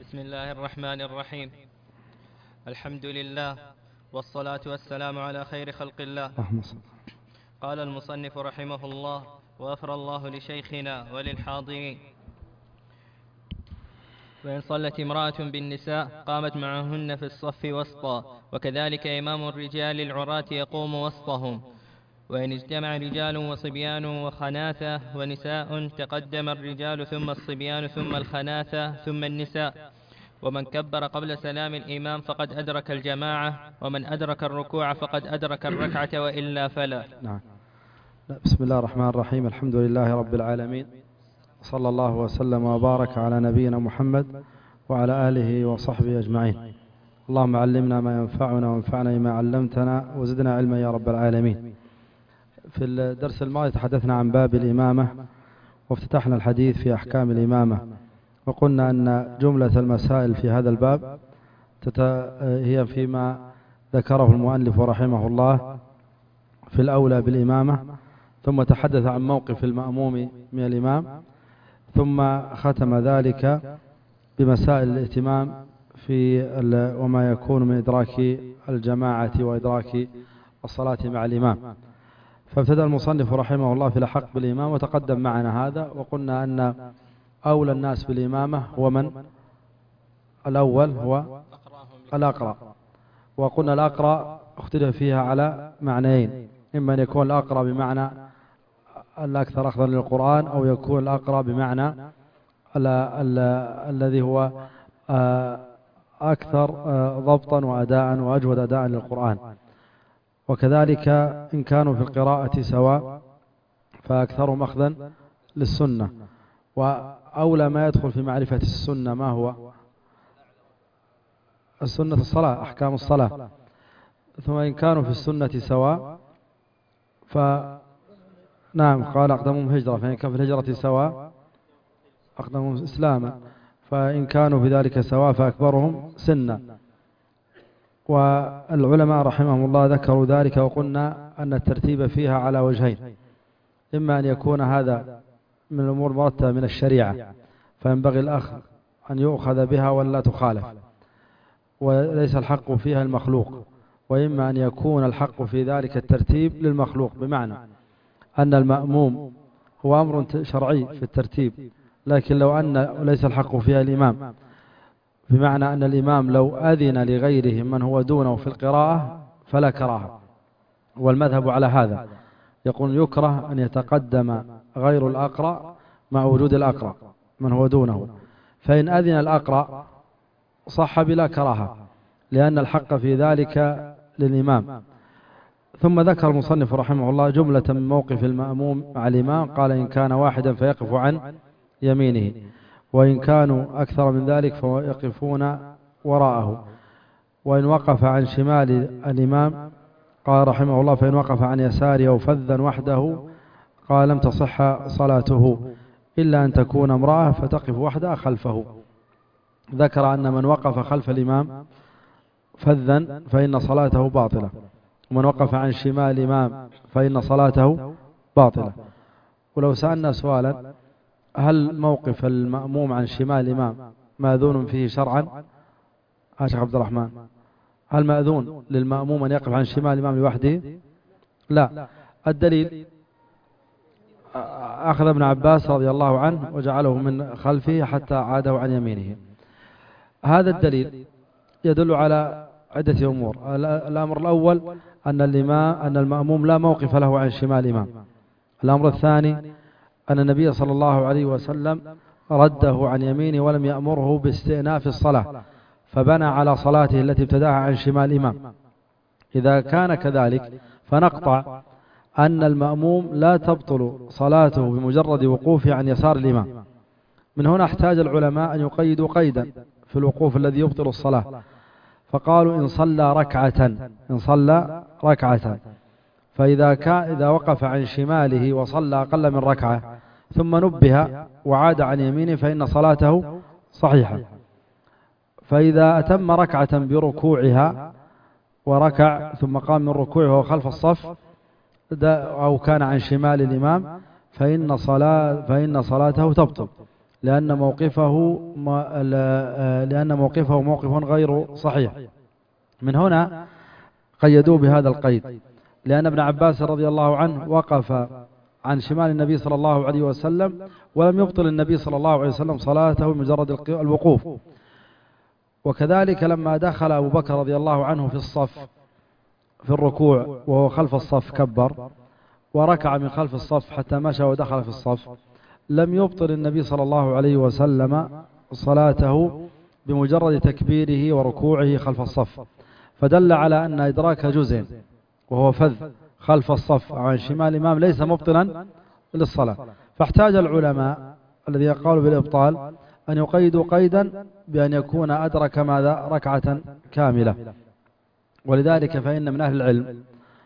بسم الله الرحمن الرحيم. الحمد لله والصلاة والسلام على خير خلق الله. قال المصنف رحمه الله: وغفر الله لشيخنا وللحاضرين. وإن صلت امرأة بالنساء قامت معهن في الصف وسطا، وكذلك إمام الرجال العراة يقوم وسطهم. وإن اجتمع رجال وصبيان وخناثة ونساء تقدم الرجال ثم الصبيان ثم الخناثة ثم النساء. ومن كبر قبل سلام الإمام فقد أدرك الجماعة، ومن أدرك الركوع فقد أدرك الركعة وإلا فلا. نعم. بسم الله الرحمن الرحيم. الحمد لله رب العالمين، صلى الله وسلم وبارك على نبينا محمد وعلى آله وصحبه أجمعين. اللهم علمنا ما ينفعنا وانفعنا بما علمتنا وزدنا علما يا رب العالمين. في الدرس الماضي تحدثنا عن باب الإمامة وافتتحنا الحديث في أحكام الإمامة، وقلنا أن جملة المسائل في هذا الباب هي فيما ذكره المؤلف رحمه الله في الأولى بالإمامة، ثم تحدث عن موقف المأموم من الإمام، ثم ختم ذلك بمسائل الائتمام في وما يكون من إدراك الجماعة وإدراك الصلاة مع الإمام. فابتدأ المصنف رحمه الله في الحق بالإمام، وتقدم معنا هذا، وقلنا أن أولى الناس بالإمامة هو من؟ الأول هو الأقرأ، وقلنا الأقرأ اختلف فيها على معنيين: إما أن يكون الأقرأ بمعنى الأكثر أخذا للقرآن، أو يكون الأقرأ بمعنى الذي هو أكثر ضبطا وأداء وأجود أداء للقرآن. وكذلك إن كانوا في القراءة سواء فأكثرهم أخذا للسنة. وأولى ما يدخل في معرفة السنة ما هو؟ السنة الصلاة، أحكام الصلاة. ثم إن كانوا في السنة سواء نعم، قال أقدمهم هجرة، فإن كان في الهجرة سواء أقدمهم إسلاما، فإن كانوا في ذلك سواء فأكبرهم سنا. والعلماء رحمهم الله ذكروا ذلك، وقلنا أن الترتيب فيها على وجهين: إما أن يكون هذا من الأمور مرتبة من الشريعة فينبغي الأخذ أن يؤخذ بها ولا تخالف، وليس الحق فيها المخلوق، وإما أن يكون الحق في ذلك الترتيب للمخلوق، بمعنى أن المأموم هو أمر شرعي في الترتيب، لكن لو أن ليس الحق فيها الإمام، بمعنى أن الإمام لو أذن لغيره من هو دونه في القراءة فلا كراهة. والمذهب على هذا، يقول يكره أن يتقدم غير الأقرأ مع وجود الأقرأ من هو دونه، فإن أذن الأقرأ صح بلا كراهة، لأن الحق في ذلك للإمام. ثم ذكر المصنف رحمه الله جملة من موقف المأموم مع الإمام، قال: إن كان واحدا فيقف عن يمينه، وإن كانوا أكثر من ذلك فيقفون وراءه، وإن وقف عن شمال الإمام قال رحمه الله: فإن وقف عن يساره أو فذا وحده قال لم تصح صلاته إلا أن تكون امرأة فتقف وحدها خلفه. ذكر أن من وقف خلف الإمام فذا فإن صلاته باطلة، ومن وقف عن شمال الإمام فإن صلاته باطلة. ولو سألنا سؤالا: هل موقف المأموم عن شمال الإمام مأذون فيه شرعا؟ شيخ عبد الرحمن، هل مأذون للمأموم أن يقف عن شمال الإمام لوحده؟ لا. الدليل أخذ ابن عباس رضي الله عنه وجعله من خلفه حتى عاده عن يمينه. هذا الدليل يدل على عدة أمور. الأمر الأول أن المأموم لا موقف له عن شمال الإمام. الأمر الثاني أن النبي صلى الله عليه وسلم رده عن يمينه ولم يأمره باستئناف الصلاة، فبنى على صلاته التي ابتداها عن شمال الإمام. إذا كان كذلك فنقطع أن المأموم لا تبطل صلاته بمجرد وقوفه عن يسار الإمام. من هنا احتاج العلماء أن يقيدوا قيدا في الوقوف الذي يبطل الصلاة، فقالوا: إن صلى ركعة، فإذا وقف عن شماله وصلى أقل من ركعة ثم نبه وعاد عن يمينه فإن صلاته صحيحة. فإذا أتم ركعة بركوعها وركع ثم قام من ركوعه وهو خلف الصف أو كان عن شمال الإمام فإن صلاته تبطل. لأن موقفه موقف غير صحيح. من هنا قيدوه بهذا القيد، لأن ابن عباس رضي الله عنه وقف عن شمال النبي صلى الله عليه وسلم ولم يبطل النبي صلى الله عليه وسلم صلاته بمجرد الوقوف. وكذلك لما دخل أبو بكر رضي الله عنه في الصف في الركوع وهو خلف الصف كبر وركع من خلف الصف حتى مشى ودخل في الصف، لم يبطل النبي صلى الله عليه وسلم صلاته بمجرد تكبيره وركوعه خلف الصف، فدل على أن إدراك جزء وهو فذ خلف الصف عن شمال الإمام ليس مبطلا للصلاة. فاحتاج العلماء الذين قالوا بالإبطال أن يقيدوا قيدا بأن يكون أدرك ماذا؟ ركعة كاملة. ولذلك فإن من أهل العلم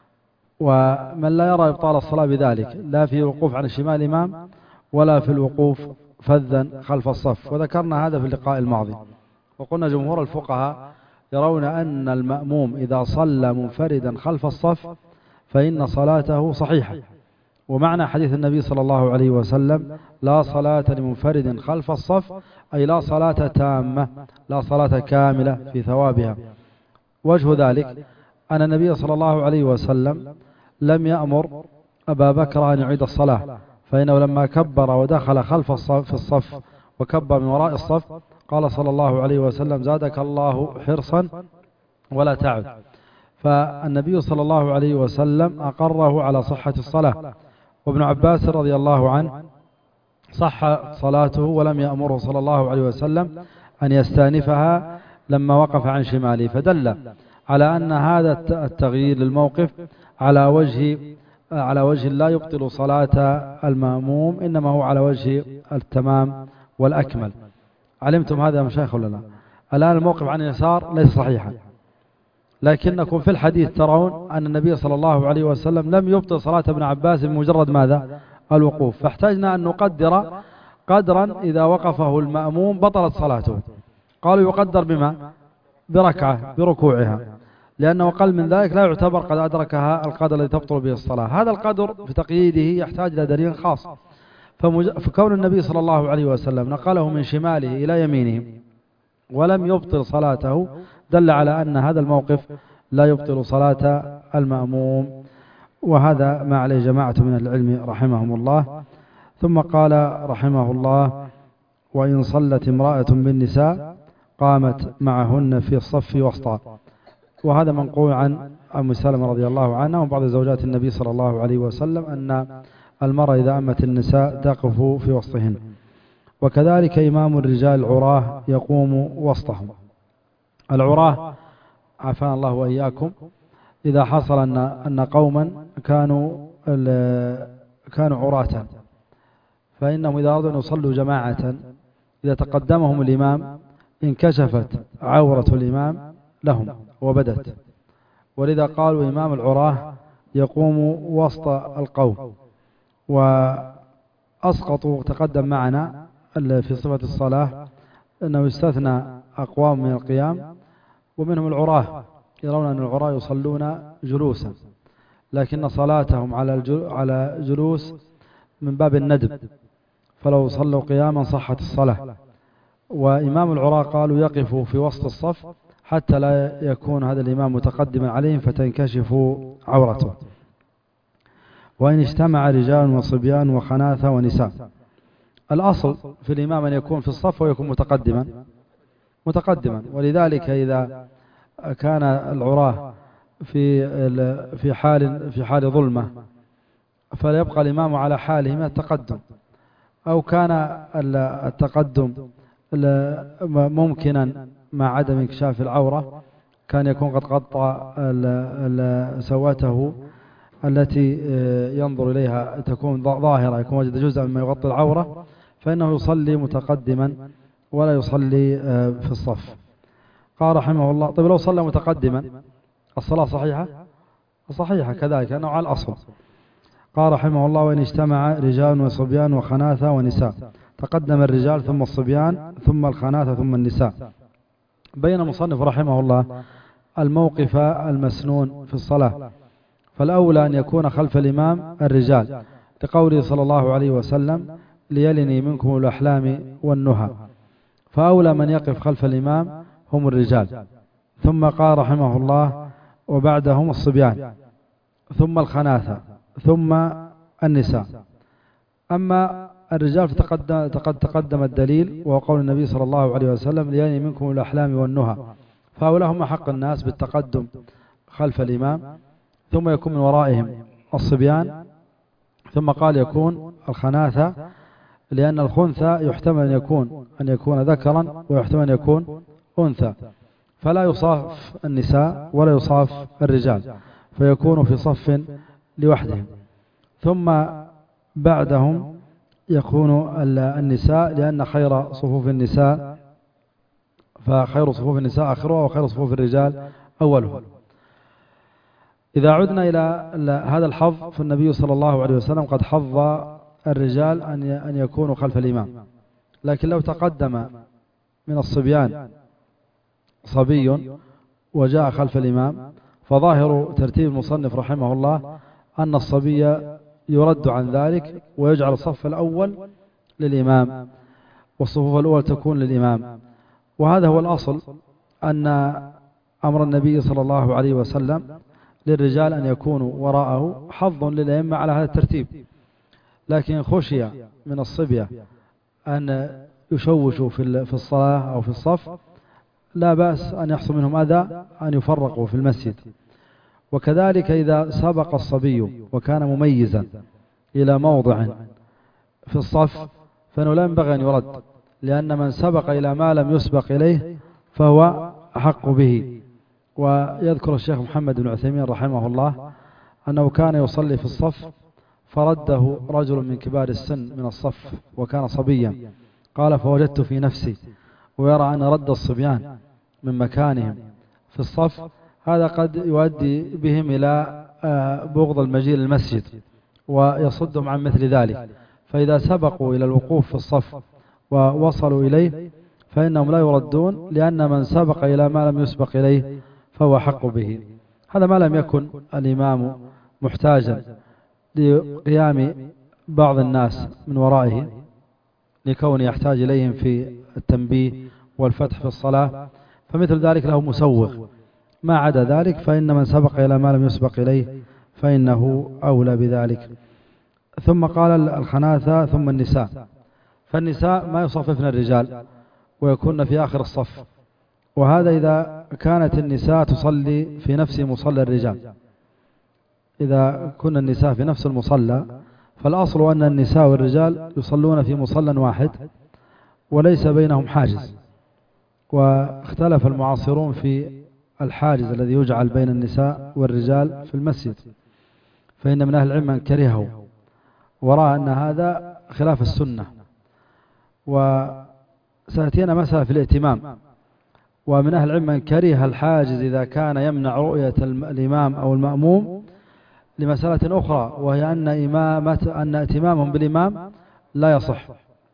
ومن لا يرى إبطال الصلاة بذلك لا في الوقوف عن شمال الإمام ولا في الوقوف فذا خلف الصف، وذكرنا هذا في اللقاء الماضي. وقلنا جمهور الفقهاء يرون أن المأموم إذا صلى منفردا خلف الصف فإن صلاته صحيحة، ومعنى حديث النبي صلى الله عليه وسلم لا صلاة لمنفرد خلف الصف أي لا صلاة تامة، لا صلاة كاملة في ثوابها. وجه ذلك أن النبي صلى الله عليه وسلم لم يأمر أبا بكر أن يعيد الصلاة، فإنه لما كبر ودخل خلف الصف في الصف وكبر من وراء الصف قال صلى الله عليه وسلم زادك الله حرصا ولا تعد. فالنبي صلى الله عليه وسلم أقره على صحة الصلاة. وابن عباس رضي الله عنه صح صلاته ولم يأمره صلى الله عليه وسلم أن يستانفها لما وقف عن شماله، فدل على أن هذا التغيير للموقف على وجه لا يبطل صلاة المأموم، إنما هو على وجه التمام والأكمل. علمتم هذا يا مشايخ ولا لا؟ الآن الموقف عن اليسار ليس صحيحا، لكنكم في الحديث ترون أن النبي صلى الله عليه وسلم لم يبطل صلاة ابن عباس بمجرد ماذا؟ الوقوف. فاحتاجنا أن نقدر قدرا إذا وقفه المأموم بطلت صلاته. قالوا يقدر بما؟ بركعة بركوعها، لأنه أقل من ذلك لا يعتبر قد أدركها القدر الذي تبطل به الصلاة. هذا القدر في تقييده يحتاج إلى دليل خاص. فكون النبي صلى الله عليه وسلم نقله من شماله إلى يمينه ولم يبطل صلاته دل على أن هذا الموقف لا يبطل صلاة المأموم، وهذا ما عليه جماعة من العلم رحمهم الله. ثم قال رحمه الله وإن صلت امرأة بالنساء قامت معهن في الصف وسطا. وهذا منقول عن أم سلمة رضي الله عنها وبعض زوجات النبي صلى الله عليه وسلم أن المرأة إذا أمت النساء تقف في وسطهن. وكذلك إمام الرجال العراه يقوم وسطهم. العراه عافانا الله وإياكم إذا حصل أن قوما كانوا عراة، فإنهم إذا أرادوا أن يصلوا جماعة إذا تقدمهم الإمام انكشفت عورة الإمام لهم وبدت، ولذا قالوا إمام العراه يقوم وسط القوم. وأسقطوا تقدم معنا في صفة الصلاة أنه يستثنى أقوام من القيام ومنهم العراه، يرون أن العراه يصلون جلوسا، لكن صلاتهم على جلوس من باب الندب، فلو صلوا قياما صحت الصلاة. وإمام العراه قالوا يقف في وسط الصف حتى لا يكون هذا الإمام متقدما عليهم فتنكشف عورته. وإن اجتمع رجال وصبيان وخناثة ونساء، الأصل في الإمام أن يكون في الصف ويكون متقدما. ولذلك إذا كان العراه في حال ظلمة فليبقى الإمام على حاله من التقدم، أو كان التقدم ممكنا مع عدم انكشاف العورة كان يكون قد غطى سواته التي ينظر إليها تكون ظاهرة، يكون وجد جزء مما يغطي العورة، فإنه يصلي متقدما ولا يصلي في الصف. قال رحمه الله طيب لو صلى متقدما الصلاة صحيحة كذلك أنه على الأصل. قال رحمه الله وإن اجتمع رجال وصبيان وخناثة ونساء، تقدم الرجال ثم الصبيان ثم الخناثة ثم النساء. بين المصنف رحمه الله الموقف المسنون في الصلاة، فالأولى أن يكون خلف الإمام الرجال لقوله صلى الله عليه وسلم ليلني منكم الأحلام والنهى. فأولى من يقف خلف الإمام هم الرجال. ثم قال رحمه الله وبعدهم الصبيان، ثم الخناثة، ثم النساء. أما الرجال فقد تقدم الدليل، وهو قول النبي صلى الله عليه وسلم ليلني منكم الأحلام والنهى، فهؤلاء هم حق الناس بالتقدم خلف الإمام، ثم يكون من ورائهم الصبيان، ثم قال يكون الخناثة، لأن الخنثى يحتمل أن يكون ذكرا ويحتمل أن يكون أنثى، فلا يصاف النساء ولا يصاف الرجال، فيكون في صف لوحدهم. ثم بعدهم يكون النساء، لأن خير صفوف النساء، فخير صفوف النساء آخرها وخير صفوف الرجال أولها. إذا عدنا إلى هذا الحظ، فالنبي صلى الله عليه وسلم قد حظ الرجال أن يكونوا خلف الإمام، لكن لو تقدم من الصبيان صبي وجاء خلف الإمام، فظاهر ترتيب المصنف رحمه الله أن الصبي يرد عن ذلك ويجعل الصف الأول للإمام والصفوف الأول تكون للإمام. وهذا هو الأصل، أن أمر النبي صلى الله عليه وسلم للرجال أن يكونوا وراءه، حظ للأئمة على هذا الترتيب. لكن خشي من الصبية أن يشوشوا في الصلاة أو في الصف، لا بأس أن يحصل منهم أذى أن يفرقوا في المسجد. وكذلك إذا سبق الصبي وكان مميزا إلى موضع في الصف، فإنه لا ينبغي أن يرد، لأن من سبق إلى ما لم يسبق إليه فهو أحق به. ويذكر الشيخ محمد بن عثيمين رحمه الله أنه كان يصلي في الصف، فرده رجل من كبار السن من الصف وكان صبيا، قال فوجدت في نفسي ويرى أن رد الصبيان من مكانهم في الصف هذا قد يؤدي بهم إلى بغض المجيء للمسجد ويصدهم عن مثل ذلك، فإذا سبقوا إلى الوقوف في الصف ووصلوا إليه فإنهم لا يردون، لأن من سبق إلى ما لم يسبق إليه فهو حق به. هذا ما لم يكن الإمام محتاجا لقيام بعض الناس من ورائه لكونه يحتاج إليهم في التنبيه والفتح في الصلاة، فمثل ذلك له مسوغ. ما عدا ذلك فإن من سبق إلى ما لم يسبق إليه فإنه أولى بذلك. ثم قال الخناثة ثم النساء، فالنساء ما يصففن الرجال ويكون في آخر الصف، وهذا إذا كانت النساء تصلي في نفس مصلى الرجال. إذا كن النساء في نفس المصلى فالأصل أن النساء والرجال يصلون في مصلى واحد وليس بينهم حاجز. واختلف المعاصرون في الحاجز الذي يجعل بين النساء والرجال في المسجد، فإن من أهل العلم من كرهه ورأى أن هذا خلاف السنة. وسأتينا مسألة في الائتمام، ومن أهل العلم من كره الحاجز إذا كان يمنع رؤية الإمام أو المأموم لمسألة أخرى، وهي أن ائتمامهم بالإمام لا يصح.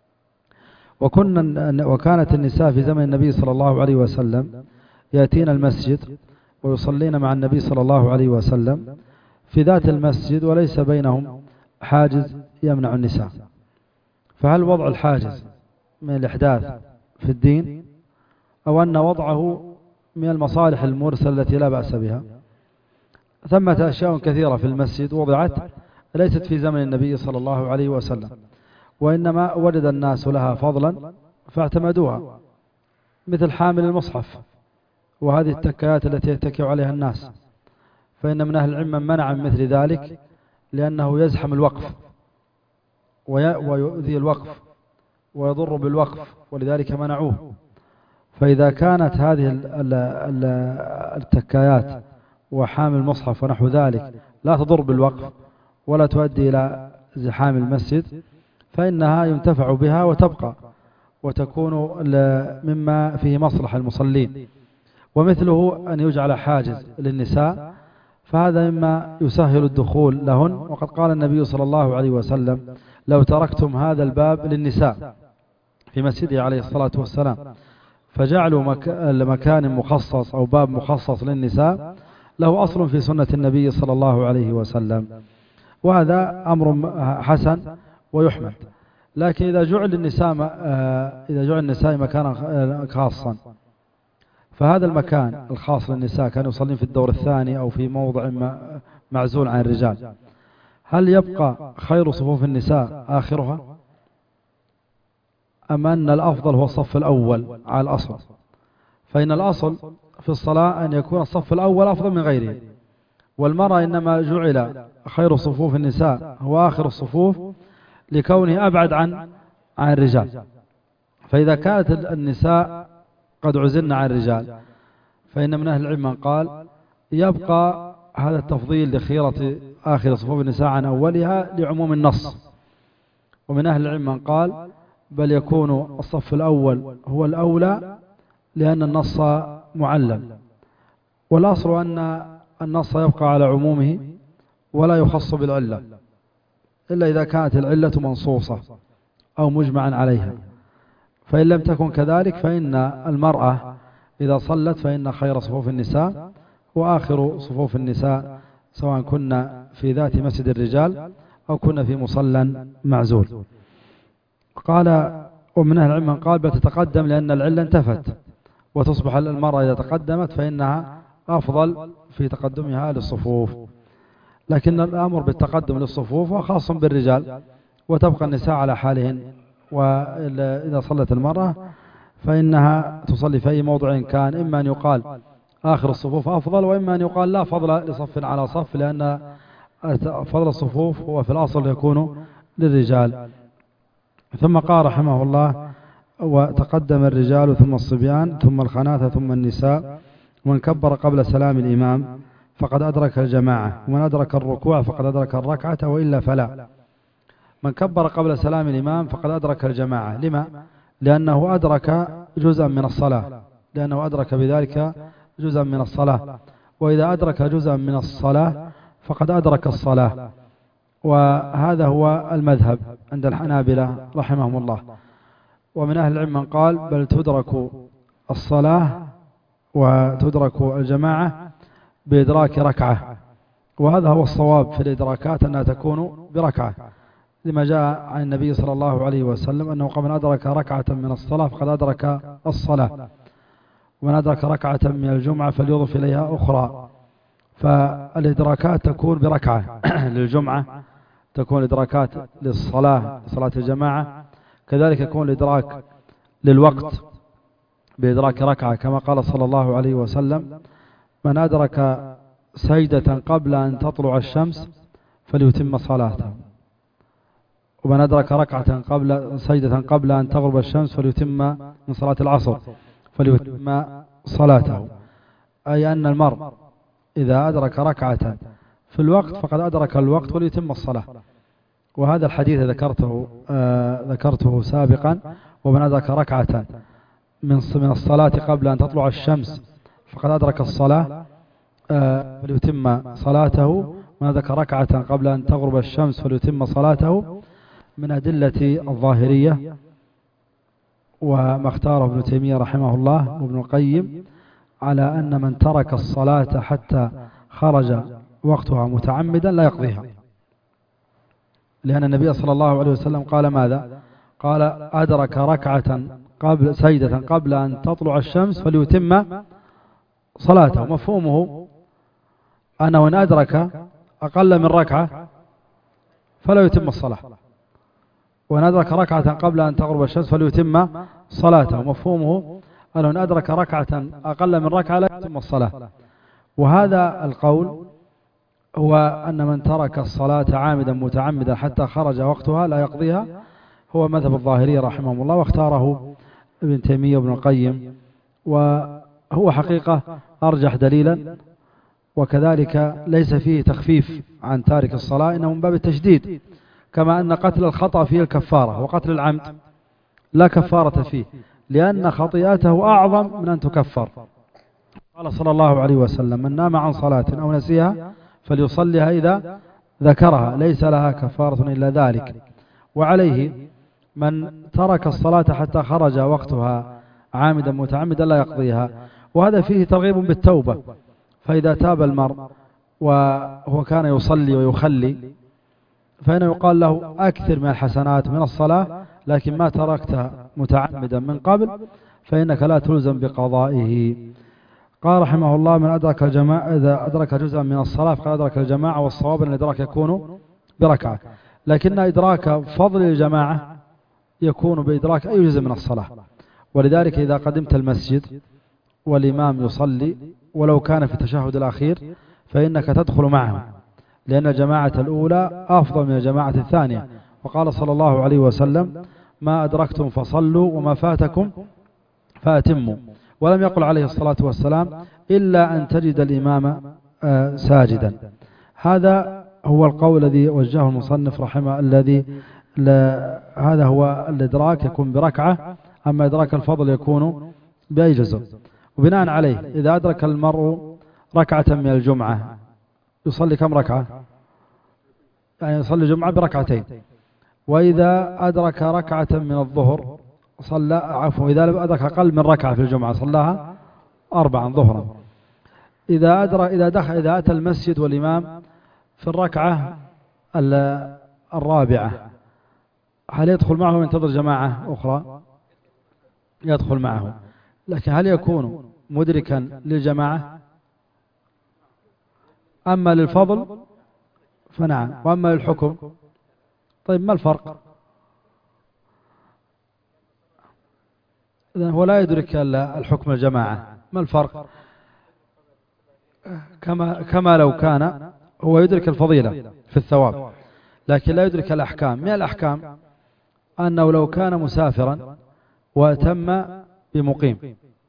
وكانت النساء في زمن النبي صلى الله عليه وسلم يأتين المسجد ويصلين مع النبي صلى الله عليه وسلم في ذات المسجد وليس بينهم حاجز يمنع النساء. فهل وضع الحاجز من الإحداث في الدين، أو أن وضعه من المصالح المرسلة التي لا بأس بها؟ ثمة أشياء كثيرة في المسجد وضعت ليست في زمن النبي صلى الله عليه وسلم، وإنما وجد الناس لها فضلا فاعتمدوها، مثل حامل المصحف وهذه التكيات التي يتكئ عليها الناس، فإن من أهل العلم من منع من مثل ذلك لأنه يزحم الوقف ويؤذي الوقف ويضر بالوقف، ولذلك منعوه. فإذا كانت هذه التكايات وحامل المصحف ونحو ذلك لا تضر بالوقف ولا تؤدي إلى زحام المسجد فإنها ينتفع بها وتبقى وتكون مما فيه مصلحة المصلين. ومثله أن يجعل حاجز للنساء، فهذا مما يسهل الدخول لهن. وقد قال النبي صلى الله عليه وسلم لو تركتم هذا الباب للنساء في مسجده عليه الصلاة والسلام، فجعلوا مكان مخصص أو باب مخصص للنساء، له أصل في سنة النبي صلى الله عليه وسلم، وهذا أمر حسن ويحمد. لكن إذا جعل النساء مكانا خاصا، فهذا المكان الخاص للنساء كانوا يصلين في الدور الثاني أو في موضع معزول عن الرجال، هل يبقى خير صفوف النساء آخرها، أم أن الأفضل هو الصف الأول على الأصل؟ فإن الأصل في الصلاة أن يكون الصف الأول أفضل من غيره، والمرأة إنما جعل خير صفوف النساء هو آخر الصفوف لكونه أبعد عن الرجال. فإذا كانت النساء قد عزلن عن الرجال، فإن من أهل العلم من قال يبقى هذا التفضيل لخيرة آخر صفوف النساء عن أولها لعموم النص، ومن أهل العلم من قال بل يكون الصف الأول هو الأولى لأن النص معلل، والأصل أن النص يبقى على عمومه ولا يخص بالعلة إلا إذا كانت العلة منصوصة أو مجمعا عليها، فإن لم تكن كذلك فإن المرأة إذا صلت فإن خير صفوف النساء وآخر صفوف النساء، سواء كنا في ذات مسجد الرجال أو كنا في مصلى معزول. قال ومن أهل العلم من قال بتتقدم لأن العلة انتفت، وتصبح المرأة إذا تقدمت فإنها أفضل في تقدمها للصفوف، لكن الأمر بالتقدم للصفوف وخاص بالرجال، وتبقى النساء على حالهن، وإذا صلت المرأة فإنها تصلي في أي موضع كان، إما أن يقال آخر الصفوف أفضل، وإما أن يقال لا فضل لصف على صف، لأن فضل الصفوف هو في الأصل يكون للرجال. ثم قال رحمه الله وتقدم الرجال ثم الصبيان ثم الخناثة ثم النساء، ومن كبر قبل سلام الإمام فقد أدرك الجماعة، ومن أدرك الركوع فقد أدرك الركعة وإلا فلا. من كبر قبل سلام الإمام فقد أدرك الجماعة، لما؟ لأنه أدرك جزءا من الصلاة، لأنه أدرك بذلك جزءا من الصلاة، وإذا أدرك جزءا من الصلاة فقد أدرك الصلاة، وهذا هو المذهب عند الحنابلة رحمهم الله. ومن أهل العلم من قال بل تدرك الصلاة وتدرك الجماعة بإدراك ركعة، وهذا هو الصواب في الإدراكات أنها تكون بركعة، لما جاء عن النبي صلى الله عليه وسلم أنه قال من أدرك ركعة من الصلاة فقد أدرك الصلاة، ومن أدرك ركعة من الجمعة فليضف إليها أخرى. فالإدراكات تكون بركعة للجمعة، تكون الإدراكات للصلاة صلاة الجماعة، كذلك يكون الإدراك للوقت بإدراك ركعة، كما قال صلى الله عليه وسلم من أدرك سجدة قبل أن تطلع الشمس فليتم صلاته، ومن أدرك ركعة سجدة قبل أن تغرب الشمس فليتم من صلاة العصر فليتم صلاته، أي أن المرء إذا أدرك ركعة في الوقت فقد أدرك الوقت وليتم الصلاة. وهذا الحديث ذكرته سابقا، ومن أدرك ركعة من الصلاة قبل أن تطلع الشمس فقد أدرك الصلاة فليتم صلاته، من أدرك ركعة قبل أن تغرب الشمس فليتم صلاته، من أدلة الظاهرية، وما اختاره ابن تيمية رحمه الله وابن القيم على أن من ترك الصلاة حتى خرج وقتها متعمدا لا يقضيها، لأن النبي صلى الله عليه وسلم قال ماذا؟ قال أدرك ركعة سجدة قبل أن تطلع الشمس فليتم صلاته، مفهومه أنه إن أدرك أقل من ركعة فلا يتم الصلاة، وإن أدرك ركعة قبل أن تغرب الشمس فليتم صلاته، مفهومه أنه إن أدرك ركعة أقل من ركعة لا يتم الصلاة. وهذا القول هو أن من ترك الصلاة عامدا متعمدا حتى خرج وقتها لا يقضيها، هو مذهب الظاهرية رحمهم الله، واختاره ابن تيمية وابن القيم، وهو حقيقة أرجح دليلا، وكذلك ليس فيه تخفيف عن تارك الصلاة، إنه من باب التشديد، كما أن قتل الخطأ فيه الكفارة، وقتل العمد لا كفارة فيه لأن خطيئته أعظم من أن تكفر. قال صلى الله عليه وسلم من نام عن صلاة أو نسيها فليصليها إذا ذكرها ليس لها كفارة إلا ذلك. وعليه من ترك الصلاة حتى خرج وقتها عامدا متعمدا لا يقضيها، وهذا فيه ترغيب بالتوبة، فإذا تاب المرء وهو كان يصلي ويخلي فإنه يقال له أكثر من الحسنات من الصلاة لكن ما تركت متعمدا من قبل فإنك لا تلزم بقضائه. قال رحمه الله: من أدرك الجماعة إذا أدرك جزءا من الصلاة فقد أدرك الجماعة، والصواب أن الإدراك يكون بركعة، لكن إدراك فضل الجماعة يكون بإدراك أي جزء من الصلاة. ولذلك إذا قدمت المسجد والإمام يصلي ولو كان في التشهد الأخير فإنك تدخل معه، لأن الجماعة الأولى أفضل من الجماعة الثانية. وقال صلى الله عليه وسلم: ما أدركتم فصلوا وما فاتكم فأتموا. ولم يقل عليه الصلاة والسلام: إلا أن تجد الإمام ساجدا. هذا هو القول الذي وجهه المصنف رحمه الذي هذا هو الإدراك يكون بركعة، أما إدراك الفضل يكون بأي جزء. وبناء عليه إذا أدرك المرء ركعة من الجمعة يصلي كم ركعة؟ يعني يصلي الجمعة بركعتين. وإذا أدرك ركعة من الظهر صلى إذا أدرك أقل من ركعة في الجمعة صلاها 4 ظهرا. إذا أتى المسجد والإمام في الركعة الرابعة هل يدخل معه وينتظر جماعة أخرى؟ يدخل معه، لكن هل يكون مدركا للجماعة؟ أما للفضل فنعم، وأما للحكم طيب ما الفرق؟ إذن هو لا يدرك الحكم الجماعة، ما الفرق؟ كما لو كان هو يدرك الفضيلة في الثواب لكن لا يدرك الأحكام. من الأحكام أنه لو كان مسافرا وأتم بمقيم،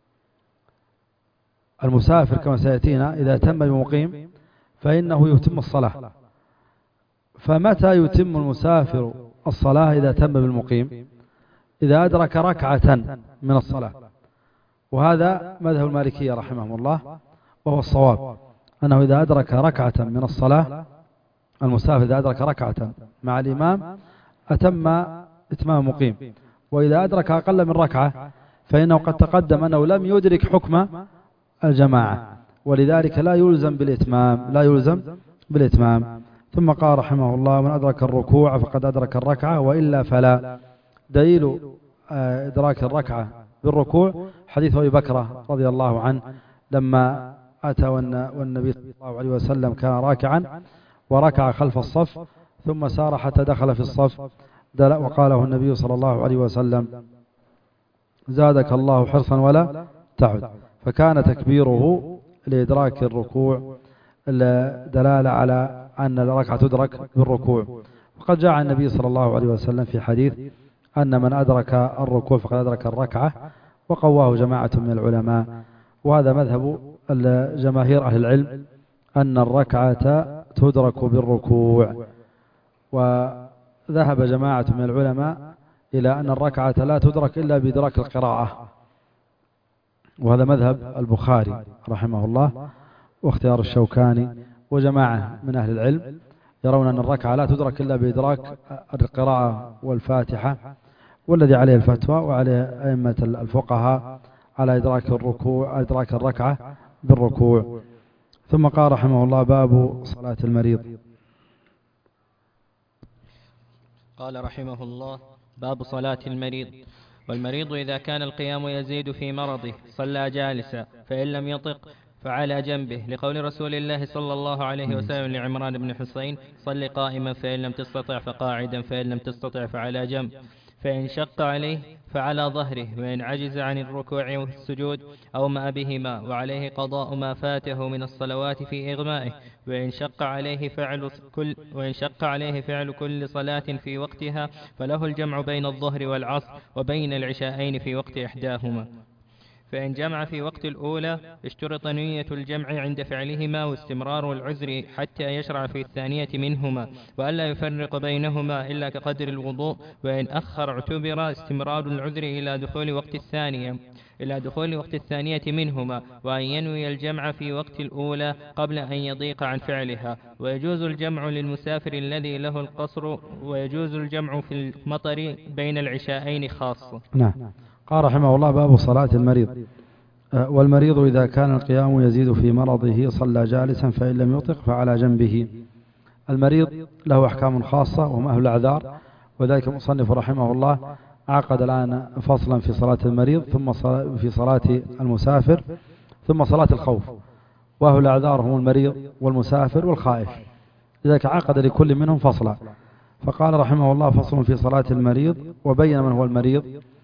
المسافر كما سيأتينا إذا أتم بمقيم فإنه يتم الصلاة. فمتى يتم المسافر الصلاة إذا أتم بالمقيم؟ إذا أدرك ركعة من الصلاة. وهذا مذهب المالكية رحمهم الله، وهو الصواب أنه إذا أدرك ركعة من الصلاة المسافر إذا أدرك ركعة مع الإمام أتم إتمام مقيم. وإذا أدرك أقل من ركعة فإنه قد تقدم أنه لم يدرك حكم الجماعة، ولذلك لا يلزم بالإتمام. ثم قال رحمه الله: من أدرك الركوع فقد أدرك الركعة وإلا فلا. دليل إدراك الركعة بالركوع حديث أبي بكرة رضي الله عنه لما أتى والنبي صلى الله عليه وسلم كان راكعا وركع خلف الصف ثم سار حتى دخل في الصف وقاله النبي صلى الله عليه وسلم: زادك الله حرصا ولا تعد. فكان تكبيره لإدراك الركوع دلالة على أن الركعة تدرك بالركوع. وقد جاء النبي صلى الله عليه وسلم في حديث أن من أدرك الركوع فقد أدرك الركعة، وقواه جماعة من العلماء. وهذا مذهب جماهير أهل العلم أن الركعة تدرك بالركوع. وذهب جماعة من العلماء إلى أن الركعة لا تدرك إلا بإدراك القراءة، وهذا مذهب البخاري رحمه الله واختيار الشوكاني وجماعة من أهل العلم يرون أن الركعة لا تدرك إلا بإدراك القراءة والفاتحة، والذي عليه الفتوى وعليه أئمة الفقهاء على إدراك الركعة بالركوع. ثم قال رحمه الله: باب صلاة المريض. قال رحمه الله: باب صلاة المريض. والمريض إذا كان القيام يزيد في مرضه صلى جالسا، فإن لم يطق فعلى جنبه، لقول رسول الله صلى الله عليه وسلم لعمران بن حسين: صل قائما فإن لم تستطع فقاعدا، فإن لم تستطع فعلى جنب، فإن شق عليه فعلى ظهره، وإن عجز عن الركوع والسجود أومأ بهما، وعليه قضاء ما فاته من الصلوات في إغمائه، وإن شق عليه فعل كل صلاة في وقتها فله الجمع بين الظهر والعصر وبين العشاءين في وقت إحداهما. فإن جمع في وقت الأولى اشترط نية الجمع عند فعلهما واستمرار العذر حتى يشرع في الثانية منهما، وألا يفرق بينهما إلا كقدر الوضوء. وإن أخر اعتبر استمرار العذر إلى دخول وقت الثانية منهما، وأن ينوي الجمع في وقت الأولى قبل أن يضيق عن فعلها. ويجوز الجمع للمسافر الذي له القصر، ويجوز الجمع في المطر بين العشاءين خاصة. نعم. قال رحمه الله: باب صلاة المريض. والمريض إذا كان القيام يزيد في مرضه صلى جالسا، فإن لم يطق فعلى جنبه. المريض له أحكام خاصة وهم أهل الأعذار، وذلك المصنف رحمه الله عقد الآن فصلا في صلاة المريض ثم في صلاة المسافر ثم صلاة الخوف، وهو الأعذار هم المريض والمسافر والخائف، لذلك عقد لكل منهم فصلا. فقال رحمه الله فصل في صلاة المريض، وبين من هو المريض،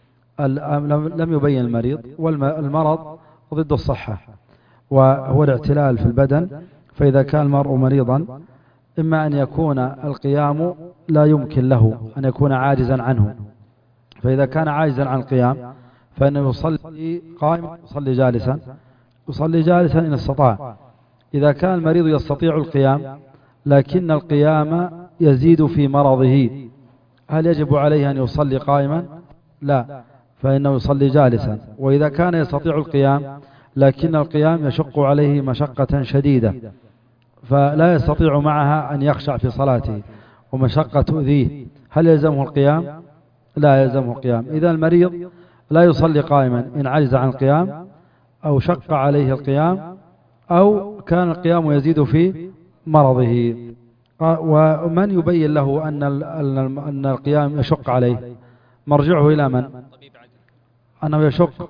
لم يبين المريض، والمرض ضد الصحة وهو الاعتلال في البدن. فإذا كان المرء مريضا إما أن يكون القيام لا يمكن له، أن يكون عاجزا عنه، فإذا كان عاجزا عن القيام فإنه يصلي قائما يصلي جالسا، يصلي جالسا إن استطاع. إذا كان المريض يستطيع القيام لكن القيام يزيد في مرضه، هل يجب عليه أن يصلي قائما؟ لا، فإنه يصلي جالسا. وإذا كان يستطيع القيام لكن القيام يشق عليه مشقة شديدة فلا يستطيع معها أن يخشع في صلاته ومشقة تؤذيه، هل يلزمه القيام؟ لا يلزمه القيام. إذا المريض لا يصلي قائما إن عجز عن القيام أو شق عليه القيام أو كان القيام يزيد في مرضه. ومن يبين له أن القيام يشق عليه؟ مرجعه إلى من؟ أنه يشق،